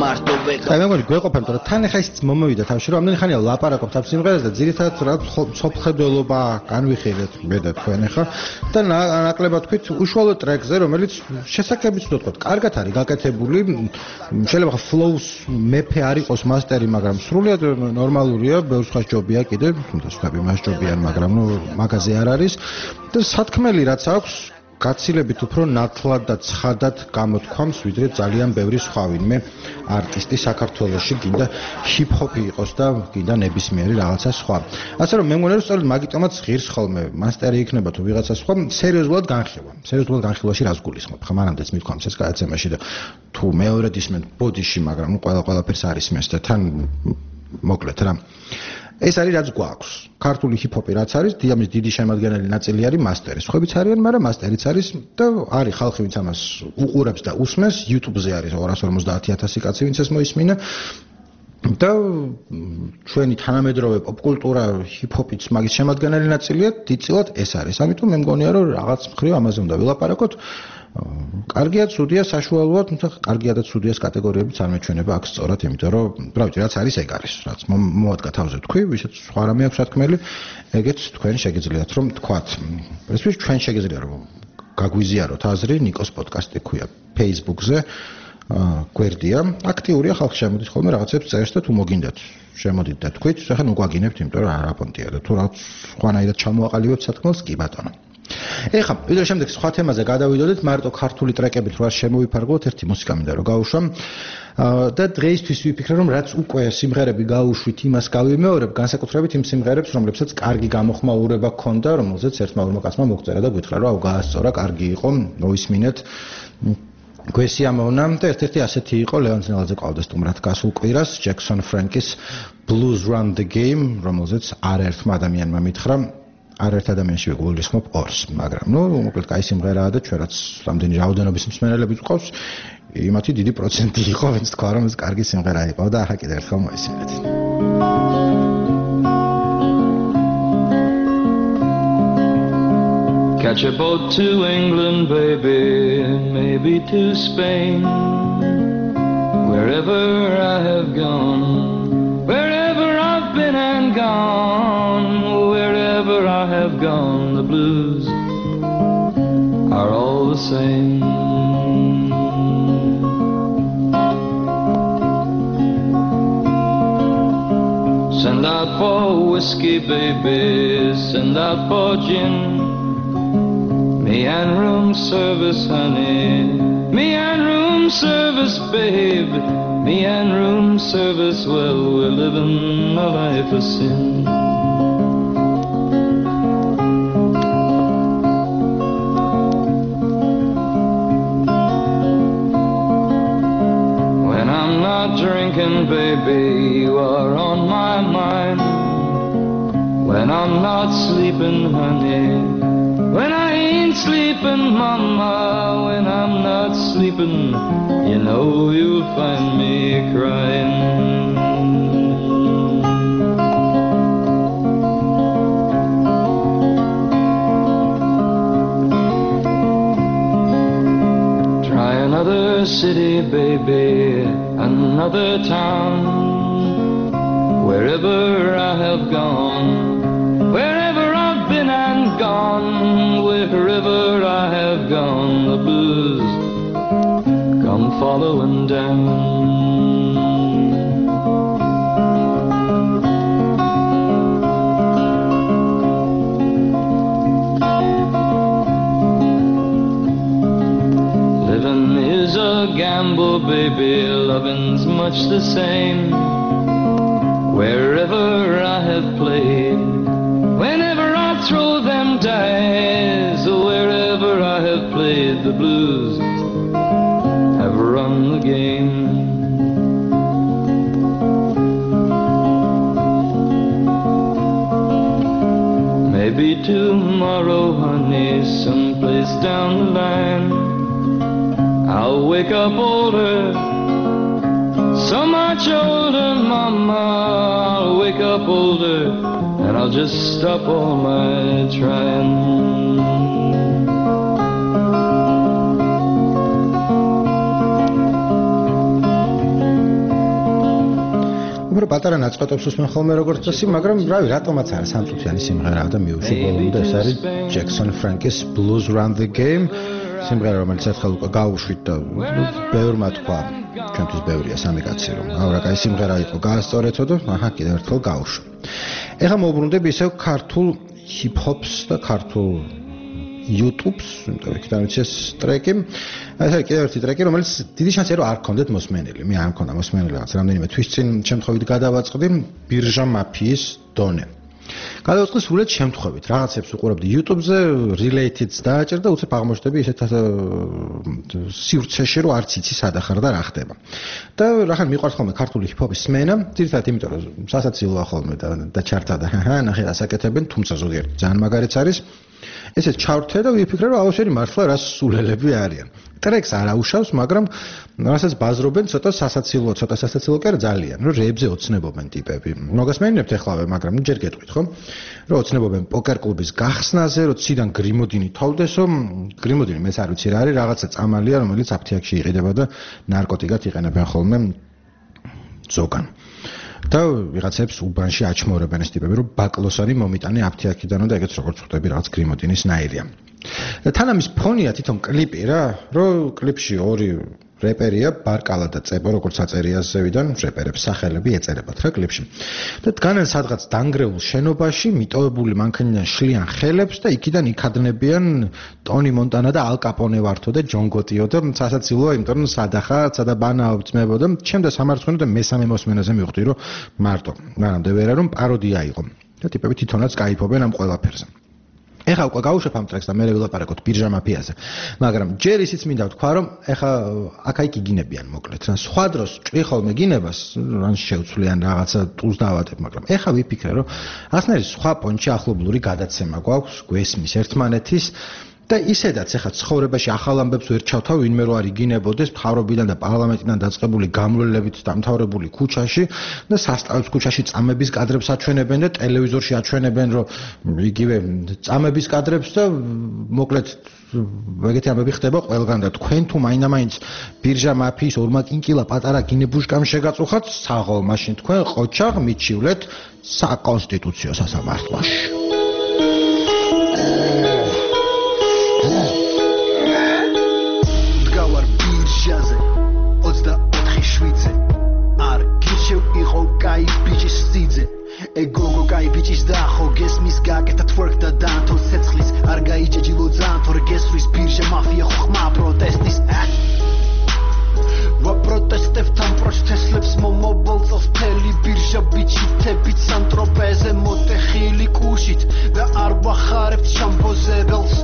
მარტო ვეკა აი მე მგონი გვეყოფენ თორე თან ახლა ის მომოვიდა თავში რომ ამდენი ხანია ლაპარაკობთ ამ სიმღერაზე და ძირითადად რა სოფხედველობა განვიხილეთ მე და თქვენ ახლა და ნაკლებად თქვით უშუალო ტრეკზე რომელიც შესაძლებიც ვთქვათ კარგად არის გაკეთებული შეიძლება flows მეფე არ იყოს მასტერი მაგრამ სრულიად ნორმალურია ბევრ სხვა ჯობია კიდე თუმცა სხვები მას ჯობიან მაგრამ ნუ მაგაზე არ არის და სათქმელი რაც აქვს გაცილებით უფრო ნათლად და ცხადად გამოთქვამს ვიდრე ძალიან ბევრი სხვა ვინმე არტისტი საქართველოში გინდა ჰიპ-ჰოპი იყოს და გინდა ნებისმიერი რაღაცა სხვა. ასე რომ მე მგონია რომ სწორედ მაგიტომაც ღირს ხოლმე მასტერი იქნება თუ ვიღაცა სხვა სერიოზულად განხილვა. სერიოზულად განხილვაში რას გულისხმობ? ხა მანამდეც მithქვამს ეს გადაცემაში და თუ მეორედ ისმენთ ბოდიში მაგრამ ნუ ყველა ყველაფერს არ ისმენს და თან მოკლედ რა ეს არის რაც გვაქვს. ქართული ჰიპ-ჰოპი რაც არის, ამის დიდი შემადგენელი ნაწილი არის მასტერი. სხვაებიც არიან, მაგრამ მასტერიც არის და არის ხალხი, ვინც ამას უყურებს და უსმენს. YouTube-ზე არის ორას ორმოცდაათი ათასი კაცი, ვინც ეს მოისმინა. და ჩვენი თანამედროვე პოპკულტურა ჰიპ-ჰოპიც მაგის შემადგენელი ნაწილია, დიდწილად ეს არის. ამიტომ მე მგონია, რომ რაღაც მხრივ ამაზე უნდა ვილაპარაკოთ. კარგია, ცუდია, საშუალოა, თუმცა კარგია და ცუდიას კატეგორიებიც არ მეჩვენება აქ სწორად, იმიტომ რომ, რა ვიცი, რაც არის ეგ არის, რაც მოვადგა თავზე თქვი, ვისაც სხვა რამე აქვს სათქმელი, ეგეც თქვენ შეგიძლიათ რომ თქვათ. ესვის ჩვენ შეგიძლია რომ გაგვიზიაროთ აზრი, ნიკოს პოდკასტი ქვია Facebook-ზე, გვერდია, აქტიურია ხალხი შემოდის ხოლმე რაღაცებს წერს და თუ მოგინდათ შემოდით და თქვით, ახლა ნუ გვაგინებთ, იმიტომ რომ არ აპონტია და თუ რაღაც სხვანაირად ჩამოაყალიბებთ სათქმელს, კი ბატონო. ეხლა ვიდრე შემდეგ სხვა თემაზე გადავიდოდეთ, მარტო ქართული ტრეკებით რა შემოვიფარგლოთ, ერთი მუსიკა მინდა რომ გავუშვამ. და დღეისთვის ვიფიქრე რომ რაც უკვე სიმღერები გავუშვით, იმას გავიმეორებ, განსაკუთრებით იმ სიმღერებს, რომლებსაც კარგი გამოხმაურება ჰქონდა, რომელზეც ერთმა ორმა კაცმა მოგწერა და გითხრა რომ აუ გაასწორა, კარგი იყო, მოისმინეთ. გვესია მონა და ერთ-ერთი ასეთი იყო ლეონ ძნელაძე ყავდა სტუმრად გასულ კვირას, ჯექსონ ფრენკის Blues Run the Game, რომელზეც არაერთმა ადამიანმა მითხრა არ ერთ ადამიანში ვიგულისხმობ ორს, მაგრამ ნუ მოკლედ კაი სიმღერაა და ჩვენ რაც რამდენი რაოდენობის მსმენელები გვყავს, იმათი დიდი პროცენტი იყო, ვინც თქვა რომ ეს კარგი სიმღერა იყო და ახლა კიდევ ერთხელ მოისმინეთ. Catch a boat to England, baby, maybe to Spain. Wherever I have gone, wherever I've been and gone, wherever I have gone, the blues are all the same. Send out for whiskey, baby, send out for gin. Me and room service, honey, me and room service, babe, me and room service, well, we're living a life of sin. When I'm not drinking, baby, you are on my mind. When I'm not sleeping, honey, when I ain't sleeping, mama, when I'm not sleeping, you know you'll find me crying. Try another city, baby, another town, wherever I have gone, wherever I've been and gone, wherever I have gone, the blues come following down. Living is a gamble, baby, loving's much the same. Wherever I have played, whenever I throw them dice, wherever I have played, the blues have run the game. Maybe tomorrow, honey, someplace down the line, I'll wake up older, so much older, mama, I'll wake up older, and I'll just stop all my trying. რომ პატარა ნაწყვეტებს უსმენ ხოლმე როგორც წესი, მაგრამ რავი, რატომაც არა სამწუთიანი სიმღერაა და მიუშვი ბოლომდე ეს არის Jackson Frank's Blues Run the Game. სიმღერა რომელიც ერთხელ უკვე გაუშვით და ბევრმა თქვა, ჩვენთვის ბევრია სამი კაცი რომ აუ რა კაი სიმღერა იყო, გაასწორეთო და აჰა კიდევ ერთხელ გაუშვი. ეხლა მოვუბრუნდები ისევ ქართულ ჰიპ-ჰოპს და ქართულ YouTube-ს, იმიტომ იქიდან ვიცეს ტრეკი. ეს არის კიდევ ერთი ტრეკი, რომელიც დიდი შანსია რომ არ გქონდეთ მოსმენილი. მე არ მქონდა მოსმენილი რაღაც რამდენიმე თვის წინ შემთხვევით გადავაწყდი ბირჟა მაფიის დონე. გადავაწყდი სრულად შემთხვევით. რაღაცებს უყურებდი YouTube-ზე, related-ს დააჭერდა, უცებ აღმოჩნდები ისეთ სივრცეში, რომ არც იცი სად ახარ და რა ხდება. და რახან მიყვარს ხოლმე ქართული ჰიპ-ჰოპის სმენა, ძირითადად იმიტომ რომ სასაცილოა ხოლმე და და ჩარტა და ნახე ასაკეთებენ, თუმცა ზოგიერთი ძალიან მაგარიც არის. ესეც ჩავრთე და ვიფიქრე რომ აუშვერი მართლა რას სულელები არიან. ტრეკს არ აუშავს, მაგრამ რასაც ბაზრობენ ცოტა სასაცილო, ცოტა სასაცილო კი არა ძალიან, რომ რეებზე ოცნებობენ ტიპები. მოგასმენინებთ ეხლავე, მაგრამ ჯერ გეტყვით, ხო? რომ ოცნებობენ პოკერ კლუბის გახსნაზე, რომ ციდან გრიმოდინი თოვდესო, გრიმოდინი მეც არ ვიცი რა არის, რაღაცა წამალია, რომელიც აფთიაქში იყიდება და ნარკოტიკად იყენებენ ხოლმე ზოგან. და ვიღაცებს უბანში აჩმორებენ ეს ტიპები, რომ ბაკლოსანი მომიტანე აფთიაქიდანო და ეგეც როგორც ხვდები რაღაც გრიმოდინის ნაირია. და თან ამის ფონია თვითონ კლიპი რა, რომ კლიპში ორი რეპერია, ბარკალა და წებო, როგორც აწერია ზევიდან, რეპერებს სახელები ეწერებათ რა კლიპში. და დგანან სადღაც დანგრეულ შენობაში, მიტოვებული მანქანიდან შლიან ხელებს და იქიდან იქადნებიან ტონი მონტანა და ალ კაპონე ვართო და ჯონ გოტიო და სასაცილოა, იმიტომ რომ სადახა, სადა ბანაო ძმებო და ჩემდა სამარცხვინო და მესამე მოსმენაზე მივხვდი, რომ მარტო, მანამდე ვერა რომ პაროდია იყო. და ტიპები თვითონაც кайფობენ ამ ყველაფერზე. ეხა უკვე გავუშვებ ამ ტრეკს და მე ვილაპარაკოთ ბირჟა მაფიაზე. მაგრამ ჯერ ისიც მინდა ვთქვა, რომ ეხა აქა-იქ იგინებიან მოკლედ. რა სხვა დროს ჭრი ხოლმე გინებას, რან შევცვლიან რაღაცა ტულს დავატებ, მაგრამ ეხა ვიფიქრე, რომ ასნაირი სხვა პონჩი ახლობლური გადაცემა გვაქვს, გვესმის ერთმანეთის და ისედაც ეხა ცხოვრებაში ახალ ამბებს ვერ ჩავთავ, ვინმე რო არ იგინებოდეს მთავრობიდან და პარლამენტიდან დაწყებული გამრავლებით დამთავრებული ქუჩაში და სასტავებს ქუჩაში წამების კადრებს აჩვენებენ და ტელევიზორში აჩვენებენ, რომ იგივე წამების კადრებს და მოკლედ ეგეთი ამბები ხდება ყველგან და თქვენ თუ მაინდა-მაინც ბირჟა მაფიის ორმა კინკილა პატარა გინებუშკამ შეგაწუხათ, საღო, მაშინ თქვენ ყოჩაღ მიჩივლეთ საკონსტიტუციო სასამართლოში. Кай бичის სიძე ეგოგო кай бичის დახო გესმის გაკეთა twerk და დანთო ცეცხლის არ გაიჭეჭილო ძანთო რგესვრის ბირჟა მაფია ხმა პროტესტის ვა პროტესტებთან პროტესტებს მომობოლწოს თელი ბირჟა ბიჩი თებიც ანტროპეზე მოტეხილი კუშით და არ ვახარებთ შამპოზებელს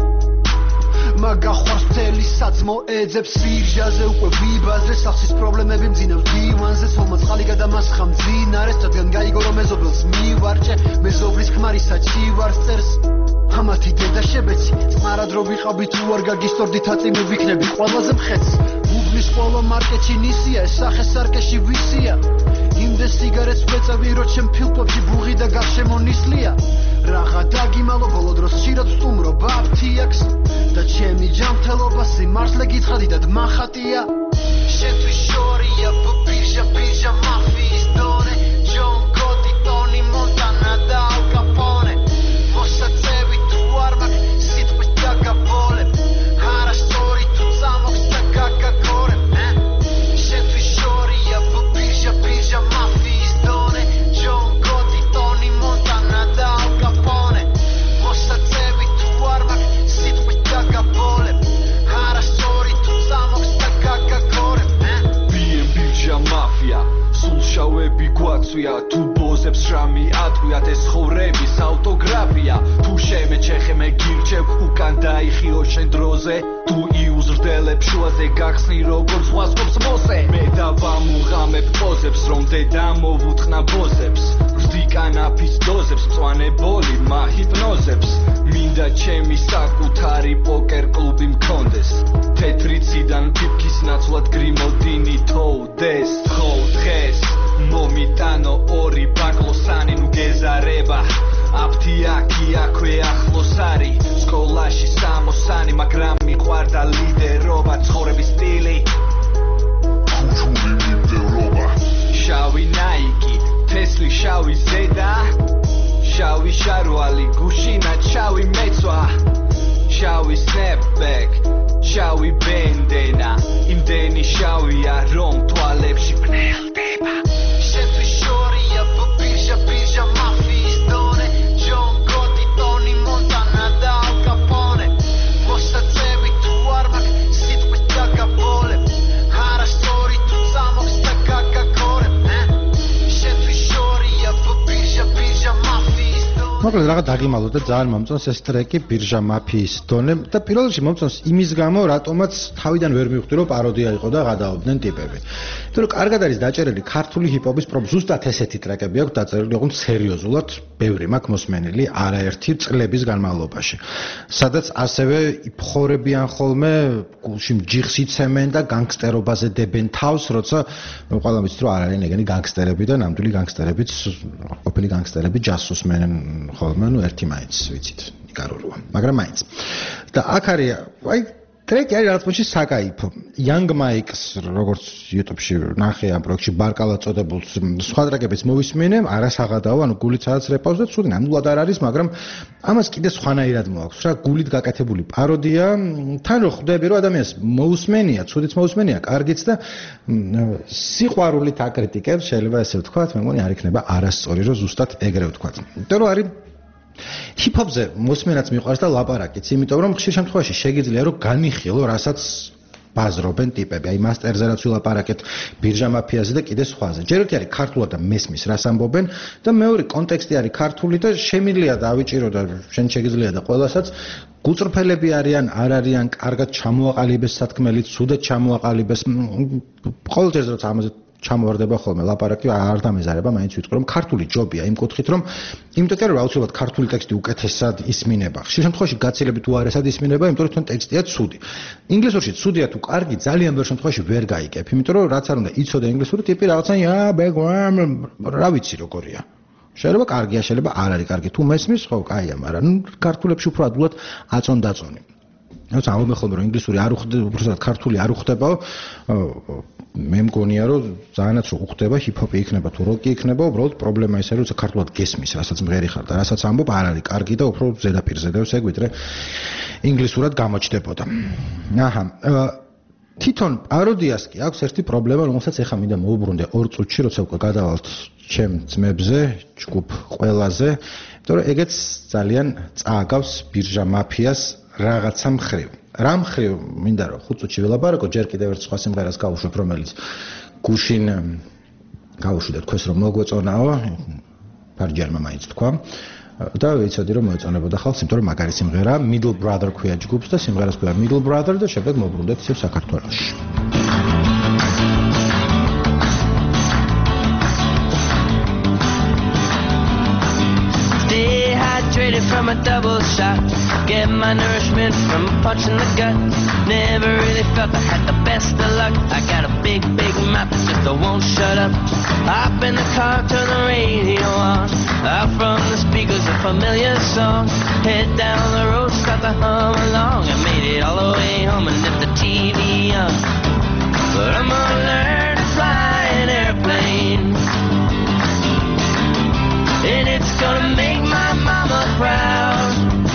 მაგახვარს მთელი საძმო ეძებს ბირჟაზე უკვე ვიბაზრე სახსის პრობლემები მძინავს დივანზე სოლმა წყალი გადამასხა მძინარეს რადგან გაიგო რომ მეზობელს მივარჭე მეზობლის ქმარისა ჩივარს წერს ამათი დედა შებეცი წყნარად რო ვიყავი თუ არ გაგისტორდით აწიმე ვიქნები ყველაზე მხეცი უბნის ყოლო მარკეტში ნისია ეს სახე სარკეში ვისია იმდე სიგარეტს ვეწევი რო ჩემ ფილტვებში ბუღი და გარშემონისლია რაღა დაგიმალო ბოლო დროს ხშირად ვსტუმრობ აფთიაქს და ჩემი ჯანმრთელობა სიმართლე გითხრადი და დმახატია შეთვის შორია ბირჟა ბირჟა მაფიის დონე ჯონ გოტი ტონი მონტანა და ალ კაპონე მოსაწევი თუ არ მაქვს სიტყვის დაგაბოლებ არასწორი თუ წამოხს და გაგაგორებ შეთვის შორია ბირჟა ბირჟა მაფიის დონე ჯონ გოტი ტონი მონტანა და ალ კაპონე მოსაწევი თუ არ მაქვს სიტყვის დაგაბოლებ არასწორი თუ წამოხს და გაგაგორებ ბირჟა მაფია სულ შავები გვაწვია თუ ბოზებს შრამი ატყვიათ ეს ხოვრების ავტოგრაფია თუ შემეჩეხე მე გირჩევ უკან დაიხიო შენ დროზე თუ იუზრდელებ შუაზე გახსნი როგორც ზღვასკობს მოსე მე დავამუღამებ პოზებს რომ დედა მოვუთხნა ბოზებს ვზდი კანაფის დოზებს მწვანებული მაჰიპნოზებს მინდა ჩემი საკუთარი პოკერ კლუბი მქონდეს თეთრიციდან ფიფქის ნაცვლად გრიმოდინი თოვდეს ხო დღეს მომიტანო ორი ბაკლოსანი ნუ გეზარება აფთიაქი აქვე ახლოს არის სკოლაში სამოსანი მაგრამ მიყვარდა ლიდერობა ცხოვრების სტილი ქუჩური მიმდევრობა შავი ნაიკი შარვალი გუშინა ჩავი მეცვა შავი snapback შავი ბენდენა იმდენი შავია რომ თვალებში ფნელდება შეთვის შორია ბირჟა ბირჟა მაფიის დონე ჯონ გოტი ტონი მონტანა და ალ კაპონე მოსაწევი თუ არ მაქვს სიტყვის დაგაბოლებ არასწორი თუ წამოხს და გაგაქორებ შეთვის შორია ბირჟა ბირჟა მაფიის მოკლედ რაღაც დაგიმალოთ და ძალიან მომწონს ეს ტრეკი ბირჟა მაფიის დონე და პირველ რიგში მომწონს იმის გამო რატომაც თავიდან ვერ მივხვდი რომ პაროდია იყო და გადაობდნენ ტიპები. იმიტომ რომ კარგად არის დაჭერილი ქართული ჰიპ-ჰოპის პრობ ზუსტად ესეთი ტრეკები აქვს დაწერილი ოღონდ სერიოზულად ბევრი მაქვს მოსმენილი არაერთი წლების განმავლობაში. სადაც ასევე იფხორებიან ხოლმე გულში ჯიხს იცემენ და განგსტერობაზე დებენ თავს, როცა ყველა ვიცით რომ არ არიან ეგენი განგსტერები და ნამდვილი განგსტერებიც ყოფილი განგსტერები ჯასუსმენენ ხოლმე, ну ერთი მაინც ვიცით, იკარუროა, მაგრამ მაინც. და აქ არის, აი, ტრეკი არის რაღაც პონჩი საკაიფო. Young Mike's, როგორც YouTube-ში ნახე ამ პროექტში ბარკალა წოდებულ სხვა ტრეკებიც მოვისმინე, არასაღადაო, ანუ გულით სადაც რეპავს და ცუდი ნამდვილად არ არის, მაგრამ ამას კიდე სხვანაირად მოაქვს რა, გულით გაკეთებული პაროდია, თან რო ხვდები რომ ადამიანს მოусმენია, ცუდიც მოусმენია, კარგიც და სიყვარულით აკრიტიკებს, შეიძლება ესე ვთქვათ, მე მგონი არ იქნება არასწორი, რომ ზუსტად ეგრე ვთქვათ. იმიტომ რომ არის ჰიპ-ჰოპზე მოსმენაც მიყვარს და ლაპარაკიც, იმიტომ რომ ხშირ შემთხვევაში შეგიძლია რომ განიხილო, რასაც ბაზრობენ ტიპები. აი მასტერზე რაც ვილაპარაკეთ, ბირჟა მაფიაზე და კიდე სხვაზე. ჯერ ერთი არის ქართულად და მესმის რას ამბობენ და მეორე კონტექსტი არის ქართული და შემიძლია დავიჭირო და შენ შეგიძლია და ყველასაც გუწრფელები არიან, არ არიან, კარგად ჩამოაყალიბეს სათქმელი, ცუდად ჩამოაყალიბეს. ყოველთვის როცა ამაზე ჩამოვარდება ხოლმე ლაპარაკი არ დამეზარება, მაინც ვიტყვი რომ ქართული ჯობია იმ კუთხით რომ იმიტომ რომ აუცილებლად ქართული ტექსტი უკეთესად ისმინება. ხშირ შემთხვევაში გაცილებით უარესად ისმინება, იმიტომ რომ თან ტექსტია ცუდი. ინგლისურში ცუდია თუ კარგი ძალიან ბევრ შემთხვევაში ვერ გაიგებ, იმიტომ რომ რაც არ უნდა იცოდე ინგლისური ტიპი რაღაცა აა ბეგვამ რა ვიცი როგორია. შეიძლება კარგია, შეიძლება არ არის კარგი. თუ მესმის, ხო, კაია, მაგრამ ნუ ქართულებში უფრო ადვილად აწონ-დაწონი. რაც ამბობენ ხოლმე რომ ინგლისური არ უხდება, უბრალოდ ქართული არ უხდებაო. მე მგონია რომ ძალიანაც რო უხდება ჰიპ-ჰოპი იქნება თუ როკი იქნება, უბრალოდ პრობლემა ის არის, რომ ქართულად გესმის, რასაც მღერი ხარ და რასაც ამბობ არ არის კარგი და უფრო ზედაპირზე დევს ეგ ვიდრე ინგლისურად გამოჩნდებოდა. აჰა. თვითონ პაროდიას კი აქვს ერთი პრობლემა, რომელსაც ეხა მინდა მოვუბრუნდე ორ წუთში, როცა უკვე გადავალთ ჩემ ძმებზე, ჯგუფ ყველაზე, იმიტომ რომ ეგეც ძალიან წააგავს ბირჟა მაფიას რაღაცა მხრივ. რა მხრივ მინდა რომ ხუთ წუთში ველაპარაკო, ჯერ კიდევ ერთ სხვა სიმღერას გავუშვებ, რომელიც გუშინ გავუშვი და თქვენს რომ მოგვეწონაო, ფარჯერმა მაინც თქვა და ვიცოდი რომ მოეწონებოდა ხალხს, იმიტომ რომ მაგარი სიმღერა, Middle Brother ქვია ჯგუფს და სიმღერას ქვია Middle Brother და შემდეგ მოვბრუნდეთ ისევ საქართველოში. From a double shot, get my nourishment from a punch in the gut. Never really felt I had the best of luck. I got a big, big mouth that just won't shut up. Hop in the car, turn the radio on. Out from the speakers, a familiar song. Head down the road, start to hum along. I made it all the way home and left the T V on. But I'm gonna learn to fly an airplane, and it's gonna make my mama proud.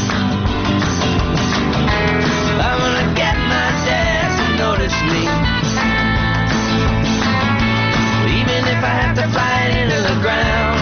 I'm gonna get my dad to notice me, even if I have to fly it into the ground.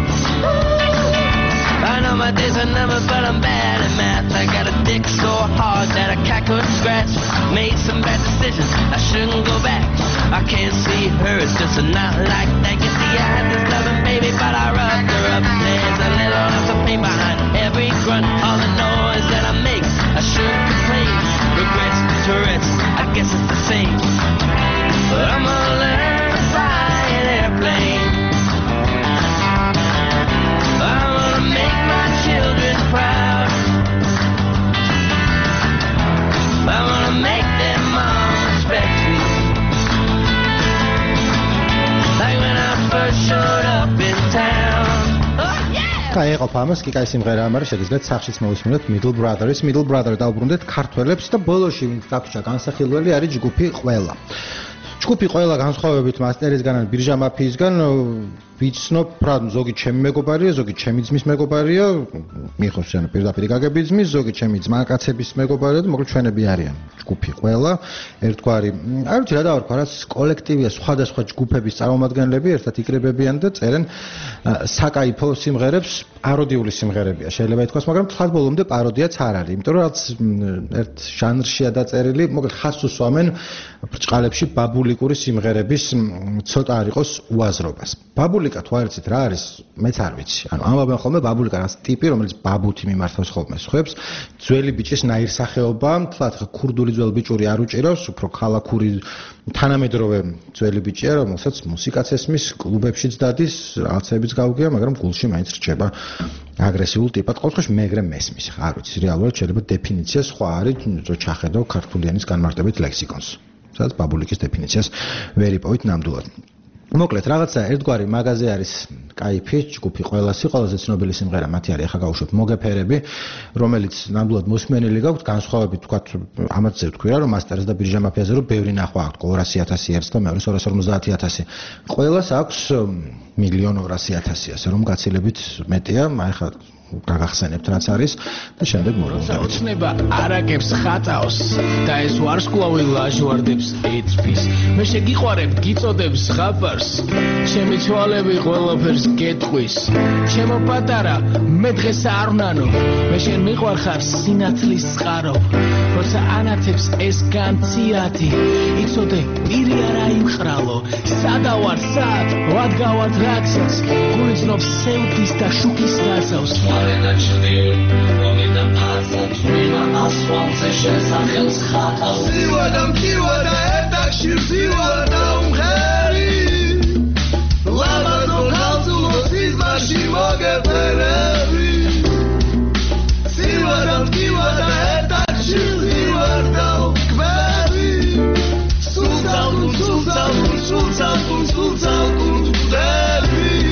I know my days are numbered, but I'm bad at math. I got a dick so hard that a cat could scratch. Made some bad decisions, I shouldn't go back. I can't see her, it's just not like that. You see, I had this loving baby, but I rubbed her up. There's a little ounce of pain behind every grunt. All the noise that I make, I shouldn't complain. Regrets, Tourette's, I guess it's the same. But I'm gonna learn to fly an airplane. I'm gonna make my children proud. I'm gonna make their mom respect me, like when I first showed up in town. კაი, ეყო ამას კი კაი სიმღერაა, მაგრამ შეგიძლიათ სახშიც მოვისმინოთ Middle Brother-ის, Middle Brother დავბრუნდეთ ქართველებს და ბოლოში ვინც დაგჭა განსახილველი არის ჯგუფი ყველა. ჯგუფი ყველა განსხვავებით მასტერისგან ან ბირჟა მაფიისგან ვიცნობ, რა ზოგი ჩემი მეგობარია, ზოგი ჩემი ძმის მეგობარია, მიხოს ან პირდაპირ გაგების ძმის, ზოგი ჩემი ძმაკაცების მეგობარია და მოკლედ ჩვენები არიან ჯგუფი ყველა, ერთგვარი, არ ვიცი რა დავარქვა, რაც კოლექტივია, სხვადასხვა ჯგუფების წარმომადგენლები ერთად იკრებებიან და წერენ საკაიფო სიმღერებს, პაროდიული სიმღერებია, შეიძლება ითქვას, მაგრამ თქვათ ბოლომდე პაროდიაც არ არის, იმიტომ რომ რაც ერთ ჟანრშია დაწერილი, მოკლედ ხაზს უსვამენ ბრჭყალებში ბაბულიკური სიმღერების ცოტა არ იყოს უაზრობას. ბაბულიკა თუ არ იცით რა არის, მეც არ ვიცი. ანუ ამბობენ ხოლმე ბაბულიკა რაც ტიპი, რომელიც ბაბუთი მიმართავს ხოლმე სხვებს, ძველი ბიჭის ნაირსახეობა, თლათ ქურდული ძველი ბიჭური არ უჭირავს, უფრო ქალაქური თანამედროვე ძველი ბიჭია, რომელსაც მუსიკაც ესმის, კლუბებშიც დადის, რაღაცებიც გავგია, მაგრამ გულში მაინც რჩება აგრესიულ ტიპად. ყოველ შემთხვევაში მეგრე მესმის. არ ვიცი, რეალურად შეიძლება დეფინიცია სხვა არის, რო ჩახედო ქართულიანის განმარტებით ლექსიკონს. სადაც ბაბულიკის დეფინიციას ვერ იპოვით ნამდვილად. მოკლედ, რაღაცა ერთგვარი მაღაზია არის კაიფი, ჯგუფი ყველასი, ყველაზე ცნობილი სიმღერა მათი არის, ახლა გავუშვებთ მოგეფერები, რომელიც ნამდვილად მოსმენილი გაქვთ, განსხვავებით თქვათ, ამათზე ვთქვი რა, რომ მასტერს და ბირჟა მაფიაზე რომ ბევრი ნახვა აქვს, ორასი ათასი ერთს და მეორეს ორასი ორმოცდაათი ათასი. ყველას აქვს მილიონ ორასი ათასი, ასე რომ გაცილებით მეტია, ახლა გაგახსენებთ რაც არის და შემდეგ მოვიდეთ. ოცნება არაგებს ხატავს და ეს ვარსკვლავი ლაჟვარდებს ეწფის. მე შეგიყვარებ გიწოდებს ხაფარს, ჩემი თვალები ყველაფერს გეტყვის. ჩემო პატარა, მე დღეს არ ვნანო, მე შენ მიყვარხარ სინათლის წყარო. როცა ანათებს ეს განციათი, იცოდე პირი არა იმხრალო. სადავარ სად, ვადგავართ რაქსას, გულიცნობს სევდის და შუქის გასავს. Romina pasa, czmina na słońce się zachęc chatał. Siła dam kiła da etak się siła da umcheri. Lama do halsu losizma siła geperewi. Siła dam kiła da etak się siła da umcheri. Sultan, sultan, sultan, sultan, sultan,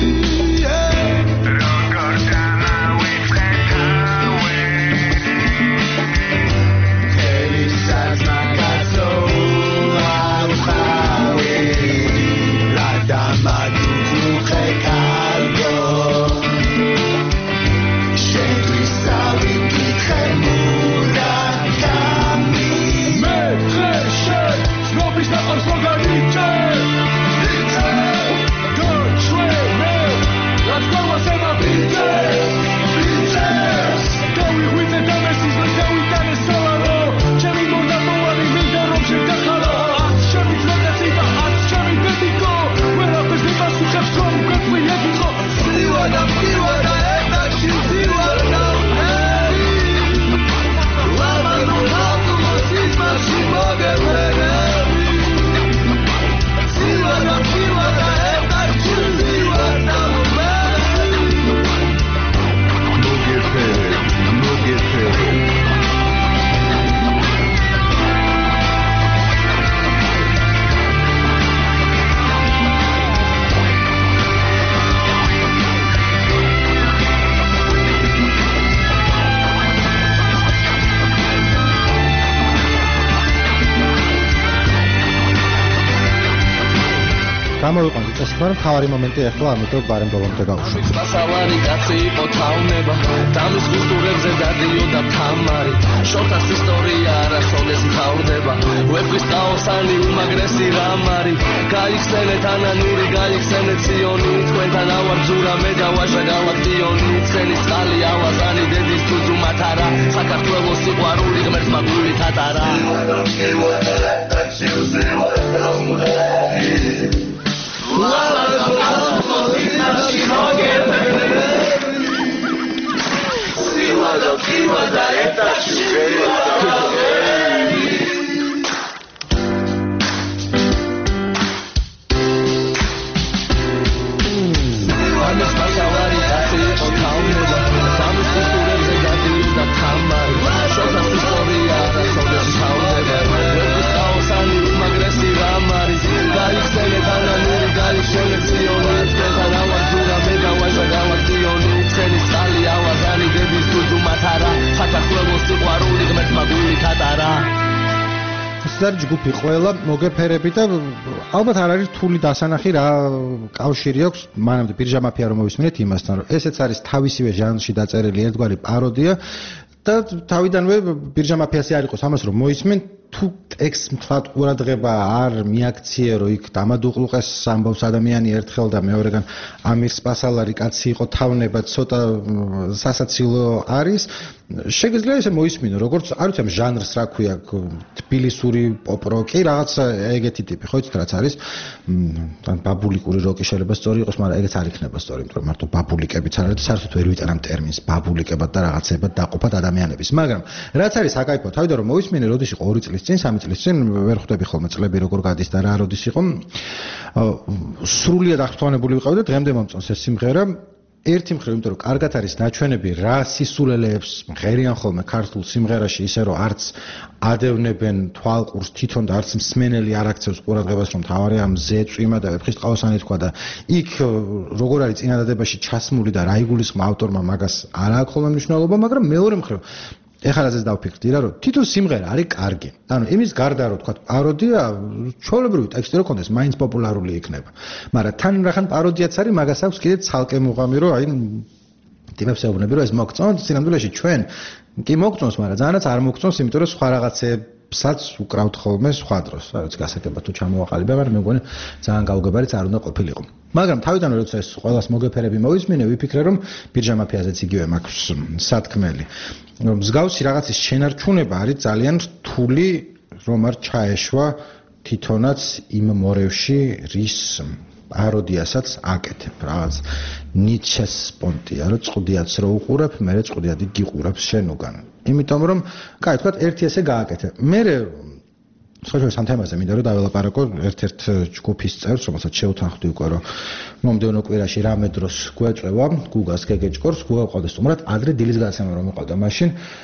გამოვიყვანეთ წესი, მაგრამ თავარი მომენტი ახლა, ამიტომ ბარემ ბოლომდე გავუშვით. მასალარი კაცი იყო თავნება, დამის გულტურებზე დადიოდა თამარი. შორტას ისტორია არასოდეს მთავრდება, ვეფხვის ტაოსანი უმაგრესი რამარი. გაიხსენეთ ანანური, გაიხსენეთ ციონი, თქვენთან ავარძურა მე და ვაჟა გალაქტიონი. ცხენის წყალი ავაზანი დედის თუძუმათარა, საქართველოს სიყვარული ღმერთს მაგული თატარა. Siła do piła daje tak საქართველოს მწვდარი ჯგუფი ყველა მოგეფერები და ალბათ არ არის რთული დასანახი რა კავშირი აქვს მანამდე ბირჟა მაფია რომ მოვისმინეთ იმასთან რომ ესეც არის თავისივე ჟანრში დაწერილი ერთგვარი პაროდია და თავიდანვე ბირჟა მაფიასი არ იყოს ამას რომ მოისმენ თუ ტექსტ მთლად ყურადღება არ მიაქციერო იქ დამადუყლუყეს ამბობს ადამიანი ერთხელ და მეორეგან ამირ სპასალარი კაცი იყო თავნება ცოტა სასაცილო არის შეგიძლია ესე მოისმინო როგორც არ ვიცი ამ ჟანრს რა ქვია თბილისური პოპ როკი რაღაც ეგეთი ტიპი ხო იცით რაც არის თან ბაბულიკური როკი შეიძლება სწორი იყოს მაგრამ ეგეც არ იქნება სწორი იმიტომ რომ მარტო ბაბულიკებიც არ არის და საერთოდ ვერ ვიტანამ ტერმინს ბაბულიკებად და რაღაცებად დაყოფად ადამიანების მაგრამ რაც არის საკაიფო თავიდან რომ მოისმინე როდის იყო ორი წლის წინ სამი წლის წინ ვერ ხვდები ხოლმე წლები როგორ გადის და რა როდის იყო სრულიად აღფრთოვანებული ვიყავი და დღემდე მომწონს ეს სიმღერა ერთი მხრივ იმიტომ რომ კარგად არის ნაჩვენები რა სისულელეებს მღერიან ხოლმე ქართულ სიმღერაში ისე რომ არც ადევნებენ თვალყურს თვითონ და არც მსმენელი არ აქცევს ყურადღებას რომ თავარი ამ ზეწვიმა და ვეფხისტყაოსანი თქვა და იქ როგორ არის წინადადებაში ჩასმული და რა იგულისხმა ავტორმა მაგას არ აქვს ხოლმე მნიშვნელობა მაგრამ მეორე მხრივ ეხლა რაზეც დავფიქრდი რა რომ თვითონ სიმღერა არის კარგი. ანუ იმის გარდა რომ თქვა პაროდია, ჩვეულებრივი ტექსტი რო კონდეს, მაინც პოპულარული იქნება. მაგრამ თან რახან პაროდიაც არის, მაგას აქვს კიდე ცალკე მუღამი რომ აი ტიპებს ეუბნები რომ ეს მოგწონთ, სინამდვილეში ჩვენ კი მოგწონს, მაგრამ ძალიანაც არ მოგწონს, იმიტომ რომ სხვა რაღაცებსაც უკრავთ ხოლმე სხვა დროს. რა ვიცი, გასაგებად თუ ჩამოვაყალიბე, მაგრამ მე მგონი ძალიან გაუგებარიც არ უნდა ყოფილიყო. მაგრამ თავიდან როცა ეს ყველას მოგეფერები მოვისმინე, ვიფიქრე რომ ბირჟა მაფიაზეც იგივე მაქვს სათქმელი. რომ მსგავსი რაღაცის შენარჩუნება არის ძალიან რთული, რომ არ ჩაეშვა თვითონაც იმ მორევში, რის პაროდიასაც აკეთებ. რაღაც ნიჩეს პონტია, რომ წყდიაც რო უყურებ, მე წყდიადი გიყურებს შენ უგან. იმიტომ რომ, კაი, თქვა ერთი ესე გააკეთე. მე სხვადასხვა სამ თემაზე მინდა რომ დაველაპარაკო ერთ-ერთ ჯგუფის წევრს, რომელსაც შევთანხმდი უკვე რომ მომდევნო კვირაში რამე დროს გვეწევა, გუგას გეგეჭკორს, გუგა ყავდა სტუმრად, ადრე დილის გადაცემა რომ მოყავდა მაშინ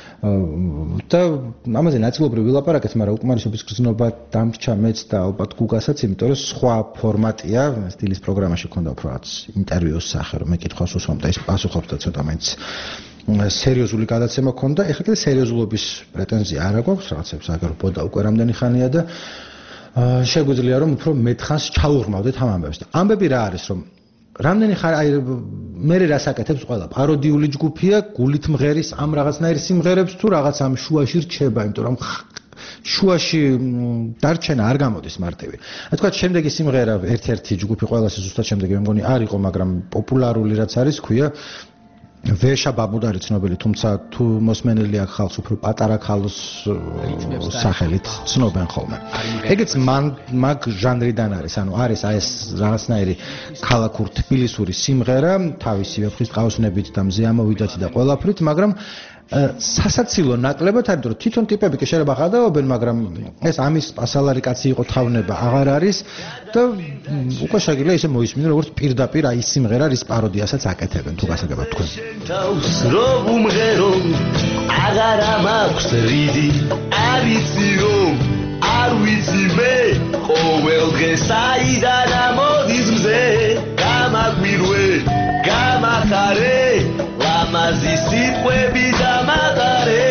და ამაზე ნაწილობრივ ვილაპარაკეთ, მაგრამ უკმარისობის გრძნობა დამრჩა მეც და ალბათ გუგასაც, იმიტომ რომ სხვა ფორმატია, დილის პროგრამაში ქონდა უფრო რაც ინტერვიუს სახე, რომ მე კითხვას უსვამ და ის პასუხობს და ცოტა მაინც სერიოზული გადაცემა ქონდა. ეხლა კიდე სერიოზულობის პრეტენზია არ აქვს, რაღაცებს აგერბოდა უკვე რამდენი ხანია და შეგვიძლია რომ უფრო მეთხანს ჩაუღრმავდეთ ამ ამბებს. და ამბები რა არის, რომ რამდენი ხარ აი მე რას აკეთებს ყველა პაროდიული ჯგუფია, გულით მღერის ამ რაღაცნაირ სიმღერებს თუ რაღაც ამ შუაში რჩება, იმიტომ რომ შუაში დარჩენა არ გამოდის მარტივი. აი თქვა შემდეგი სიმღერა ერთ-ერთი ჯგუფი ყველასე ზუსტად შემდეგი მე მგონი არ იყო, მაგრამ პოპულარული რაც არის, ქვია ვეშა ბაბუდარი ცნობილი, თუმცა თუ მოსმენელი აქ ხალხს უფრო პატარა ქალს სახელით ცნობენ ხოლმე. ეგეც მაგ ჟანრიდან არის, ანუ არის აი ეს რაღაცნაირი ქალაქურ თბილისური სიმღერა, თავისი ვეფხისტყაოსნებით და მზე ამოვიდათი და ყველაფრით, მაგრამ სასაცილო ნაკლებად არის, რომ თვითონ ტიპები კი შეიძლება ხადაობენ, მაგრამ ეს ამის პასალარი კაცი იყო თავნება აღარ არის და უკვე შეგიძლია ისე მოისმინო, როგორც პირდაპირ აი სიმღერა რის პაროდიასაც აკეთებენ, თუ გასაგებად თქვენ. რომ უმღერო აღარ მაქვს რიდი, არ ვიცი რომ არ ვიცი მე ყოველ დღეს საიდან ამოდის მზე, გამაგვირვე, გამახარე ლამაზი სიტყვები დამატარე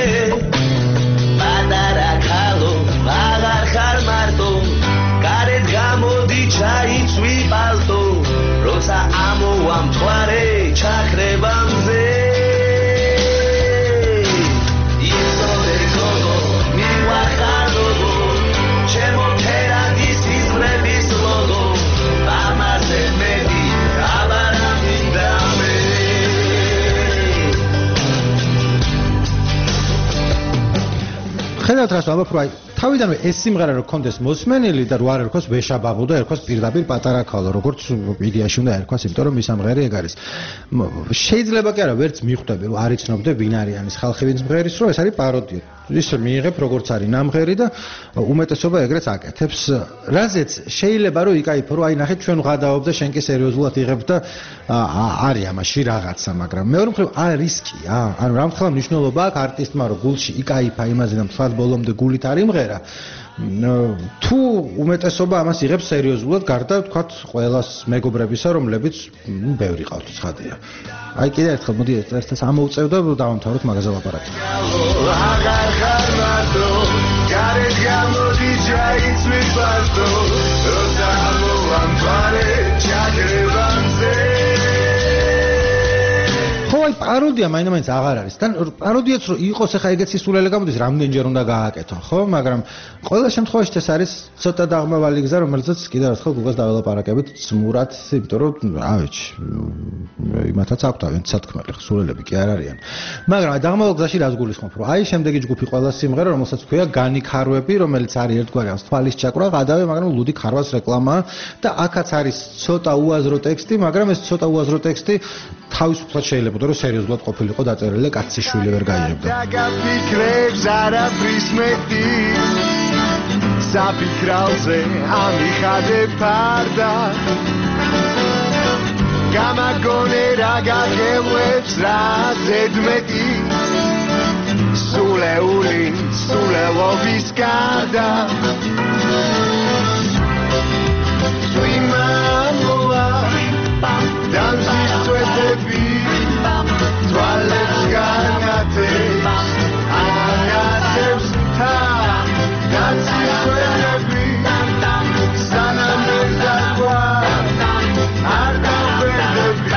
პატარა ქალო აღარ ხარ მარტო გარეთ გამოდი ჩაიცვი პალტო როცა ამოვამთვარე ჩახრება მზე ისოდე გოგო მივახარდო ჩემო თერადის სიზმრების ლოგო ამაზე მედი აბარა მინდა მე ხედავთ რას ვამბობ, რომ აი თავიდანვე ეს სიმღერა რო კონდეს მოსმენელი და რო არ ერქოს ვეშა ბაბუ და ერქოს პირდაპირ პატარა ქალო, როგორც იდეაში უნდა ერქოს, იმიტომ რომ მის ამღერი ეგ არის. შეიძლება კი არა ვერც მიხვდები, რომ არ იცნობდე ვინ არის ამის ხალხი ვინც მღერის, რომ ეს არის პაროდია. ისე მიიღებ როგორც არის ნამღერი და უმეტესობა ეგრეც აკეთებს. რაზეც შეიძლება რომ იკაიფო, რომ აი ნახეთ ჩვენ ვღადაობ და შენ კი სერიოზულად იღებ და არის ამაში რაღაცა, მაგრამ მეორე მხრივ არ რისკია. ანუ რამხელა მნიშვნელობა აქვს არტისტმა, რომ გულში იკაიფა იმაზე და მთლად ბოლომდე გულით არ იმღერა. თუ უმეტესობა ამას იღებს სერიოზულად, გარდა თქვათ ყველას მეგობრებისა, რომლებიც ბევრი ყავთ ცხადია. აი კიდე ერთხელ მოდი ერთად ამოვწევ და დავამთავროთ მაგაზე ლაპარაკი. აღარ ხარ მარტო გარეთ გამოდი ბარდო როცა მოვამბარე ჩაგრევანზე ხო, პაროდია მაინც აღარ არის. თან პაროდიაც რო იყოს, ახლა ეგეც სისულელე გამოდის, რამდენჯერ უნდა გააკეთო, ხო? მაგრამ ყველა შემთხვევაში ეს არის ცოტა დაღმავალი გზა, რომელზეც კიდევ ერთხელ გუგას დაველაპარაკებით ძმურად, იმიტომ რომ, რა ვიცი, იმათაც აქვს თავიანთი სათქმელი, სულელები კი არ არიან. მაგრამ დაღმავალ გზაში რას გულისხმობ, რომ აი შემდეგი ჯგუფი ყველა სიმღერა, რომელსაც ქვია განი ხარვები, რომელიც არის ერთგვარი ამ თვალის ჩაკვრა, გადავე, მაგრამ ლუდი ხარვას რეკლამა და აქაც არის ცოტა უაზრო ტექსტი, მაგრამ ეს ცოტა უაზრო ტექსტი თავისუფლად შეიძლება რომ სერიოზულად ყოფილიყო დაწერილი კაცის შვილი ვერ გაიგებდა. დაგაფიქრებს არაფრის მეტი საფიქრალზე ამიხადე ფარდა გამაგონე რა გაგევლებს რა ზედმეტი სულეული სულელობის გარდა სვიმამოა დამზის წვეთები თვალებს განათებს ანათებს თა დაცისვენები სანამ ვერ დაგვა არ დავბერდები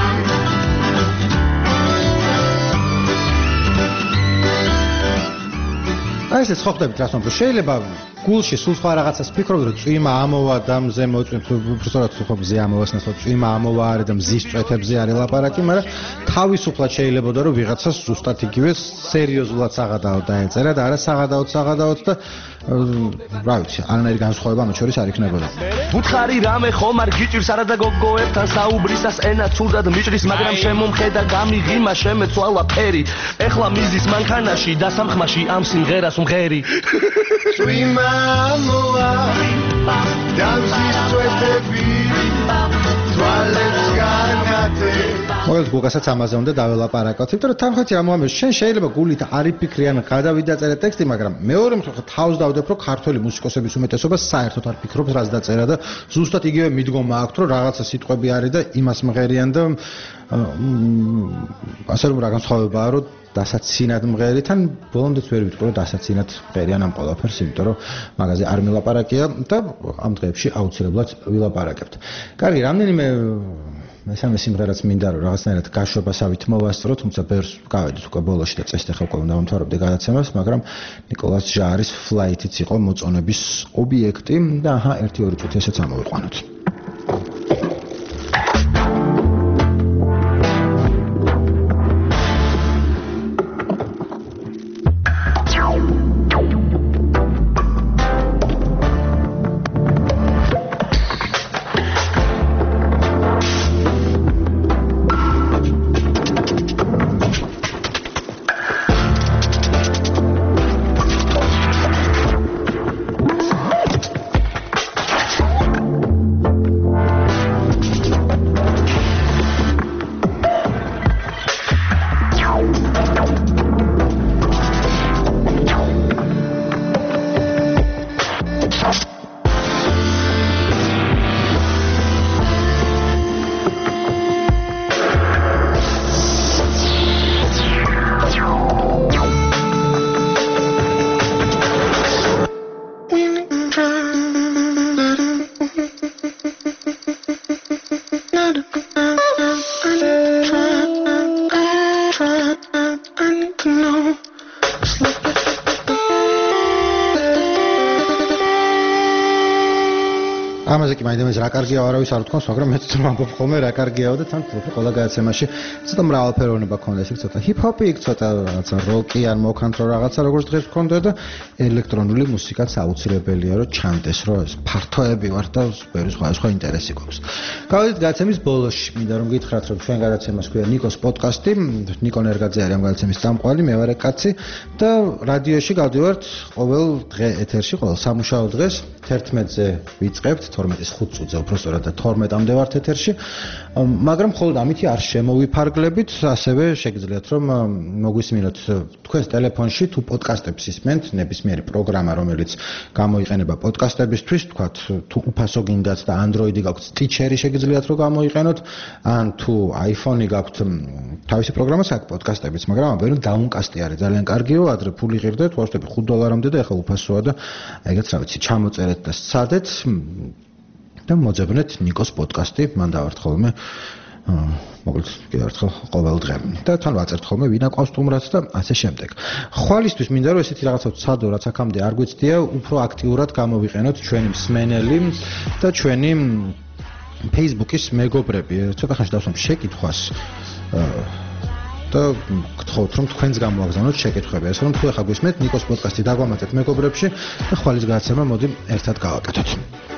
აი ეს ხოვდებით რას მომბო შეიძლება გულში სულ სხვა რაღაცას ფიქრობ რომ წვიმა ამოვა და მზე მოწვიმ უბრალოდ ხო მზე ამოვას ნახო წვიმა ამოვა არის და მზის წვეთებზე არის ლაპარაკი მაგრამ თავისუფლად შეიძლებოდა რომ ვიღაცას ზუსტად იგივე სერიოზულად საღადაოდ დაეწერა და არა საღადაოდ საღადაოდ და რა ვიცი არანაირი განსხვავება ამ შორის არ იქნებოდა უთხარი რამე ხომ არ გიჭირს არა და გოგოებთან საუბრისას ენა ცუდად მიჭრის მაგრამ შემომხედა გამიღიმა შემეცვალა ფერი ეხლა მიზის მანქანაში და სამხმაში ამ სიმღერას უმღერი Swimamoa, damsis წვეთები, თვალებს განათებს მოგეთ გუგასაც ამაზე უნდა დაველაპარაკოთ, იმიტომ რომ თანხმეთი რა მოამბეს, შენ შეიძლება გულით არ იფიქრი ან გადავიდა წერე ტექსტი, მაგრამ მეორე მხრივ თავს დავდებ, რომ ქართველი მუსიკოსების უმეტესობა საერთოდ არ ფიქრობს რას დაწერა და ზუსტად იგივე მიდგომა აქვს, რომ რაღაცა სიტყვები არის და იმას მღერიან და ასე რომ რა განსხვავებაა, რომ დასაცინად მღერითან ბოლომდე ვერ ვიტყვი რომ დასაცინად მღერიან ამ ყველაფერს, იმიტომ რომ მაგაზე არ მილაპარაკია და ამ დღეებში აუცილებლად ვილაპარაკებთ. კარგი, რამდენიმე მესამე სიმღერაც მინდა რომ რაღაცნაირად გაშვებასავით მოვასწრო, თუმცა ბევრს გავედით უკვე ბოლოში და წესით ახლა უკვე უნდა მომთავრებდე გადაცემას, მაგრამ ნიკოლას ჟარის ფლაითიც იყო მოწონების ობიექტი და აჰა, ერთი ორი წუთი ესეც ამოვიყვანოთ. ამაზე კი მაინც რა კარგია არავის არ თქონს, მაგრამ მეც რომ ამბობ ხოლმე რა კარგიაო და თან თვითონ ყველა გადაცემაში ცოტა მრავალფეროვნება ქონდეს, იქ ცოტა ჰიპ-ჰოპი, იქ ცოტა რაღაცა როკი ან მოკანტრო რაღაცა როგორც დღეს გქონდა და ელექტრონული მუსიკაც აუცილებელია რომ ჩანდეს, რომ ეს ფართოები ვარ და ბევრი სხვა სხვა ინტერესი გვაქვს. გავედით გადაცემის ბოლოში, მინდა რომ გითხრათ, რომ ჩვენ გადაცემას ქვია ნიკოს პოდკასტი, ნიკო ნერგაძე არის ამ გადაცემის წამყვანი, მე ვარ კაცი და რადიოში გავდივართ ყოველ დღე ეთერში, ყოველ სამუშაო დღეს თერთმეტზე ვიწყებთ თორმეტი კვირაში ხუთ წუთზე უფრო სწორად და თორმეტამდე ვართ ეთერში, მაგრამ მხოლოდ ამითი არ შემოვიფარგლებით, ასევე შეგიძლიათ რომ მოგვისმინოთ თქვენს ტელეფონში თუ პოდკასტებს ისმენთ, ნებისმიერი პროგრამა, რომელიც გამოიყენება პოდკასტებისთვის, თქვათ თუ უფასო გინდათ და Android-ი გაქვთ, Stitcher-ი შეგიძლიათ რომ გამოიყენოთ, ან თუ iPhone-ი გაქვთ, თავისი პროგრამას აქვს პოდკასტებიც, მაგრამ ამბობენ რომ დაუნკასტი არის ძალიან კარგიო, ადრე ფული ღირდეთ, ვარსდები ხუთ დოლარამდე და ეხლა უფასოა და ეგეც რა ვიცი, ჩამოწერეთ და სცადეთ და მოძებნეთ ნიკოს პოდკასტი, მან დავართ ხოლმე მოკლედ კიდევ ერთხელ ყოველ დღე და თან ვაწერთ ხოლმე ვინა ყავს სტუმრად და ასე შემდეგ. ხვალისთვის მინდა რომ ესეთი რაღაცა ვცადო, რაც აქამდე არ გვეცდია, უფრო აქტიურად გამოვიყენოთ ჩვენი მსმენელი და ჩვენი Facebook-ის მეგობრები. ცოტა ხანში დავსვამ შეკითხვას და გთხოვთ რომ თქვენს გამოაგზავნოთ შეკითხვები. ასე რომ თუ ახლა გვისმენთ ნიკოს პოდკასტი დაგვამატეთ მეგობრებში და ხვალის გადაცემა მოდი ერთად გავაკეთოთ.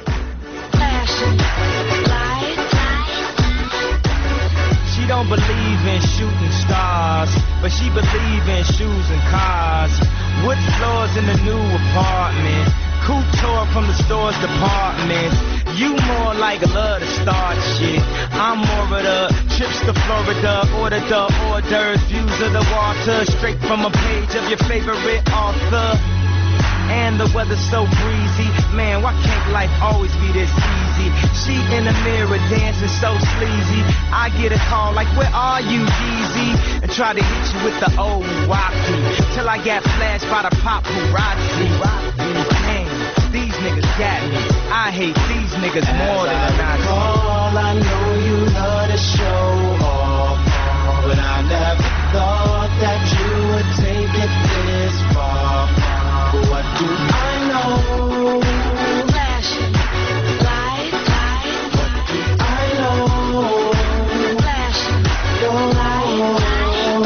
She don't believe in shooting stars, but she believe in shoes and cars. Wood floors in the new apartment, couture from the store's department. You more like love to start shit. I'm more of the trips to Florida, order the hors d'oeuvres, views of the water, straight from a page of your favorite author. And the weather's so breezy, man, why can't life always be this easy? She in the mirror dancing so sleazy, I get a call like, where are you, Yeezy? And try to hit you with the old wacky, till I got flashed by the paparazzi. Man, these niggas got me, I hate these niggas more than a Nazi. All I know you love to show off, but I never thought that you would take it this far. What do I know? Flash, light, light. What do I know? Flash, your light.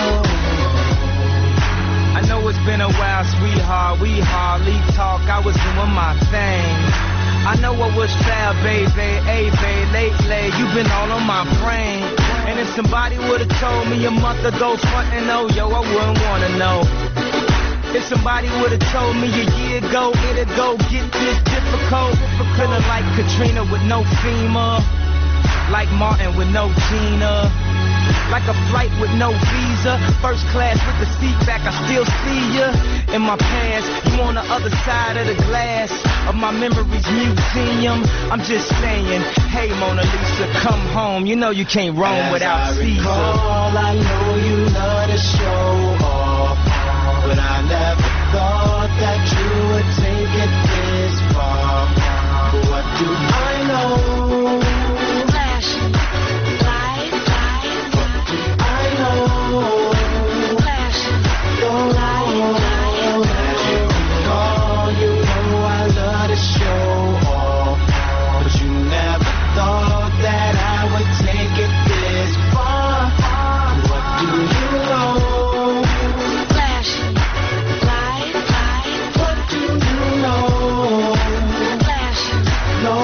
I know it's been a while, sweetheart, we hardly talk, I was doing my thing. I know I was fair, baby, hey, babe, lately, you been all on my brain. And if somebody would've told me a month ago, frontin' oh, yo, I wouldn't wanna know. If somebody would've told me a year ago, it'd go get this difficult. Feeling like Katrina with no FEMA, like Martin with no Gina, like a flight with no visa, first class with the seat back, I still see ya. In my past, you on the other side of the glass of my memories museum. I'm just saying, hey Mona Lisa, come home, you know you can't roam As without I Caesar. recall, I know you love to show off, but I never thought that you would take it this far. What do I know? Flash, light, light. What do I know? Flash, your light, light. As you recall, you know I love to show off, but you never thought that I would take it this far. What do you know? Flash, light, light. What do you know? Flash, No.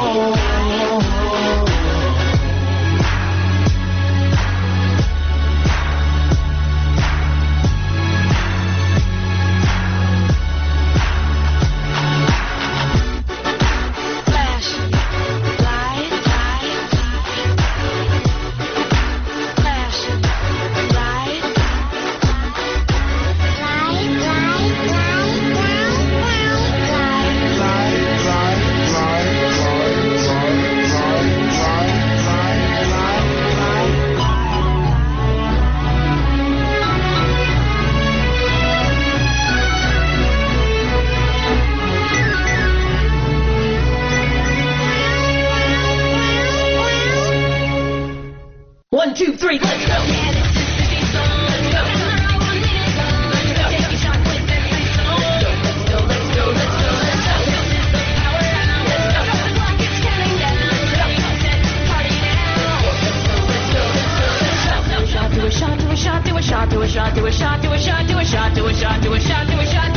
flash, light, light. Flash, light, One, two, three, let's go. Do a shot, do a shot, do a shot, do a shot, do a shot, do a shot, do a shot, do a shot, do a shot, do a shot.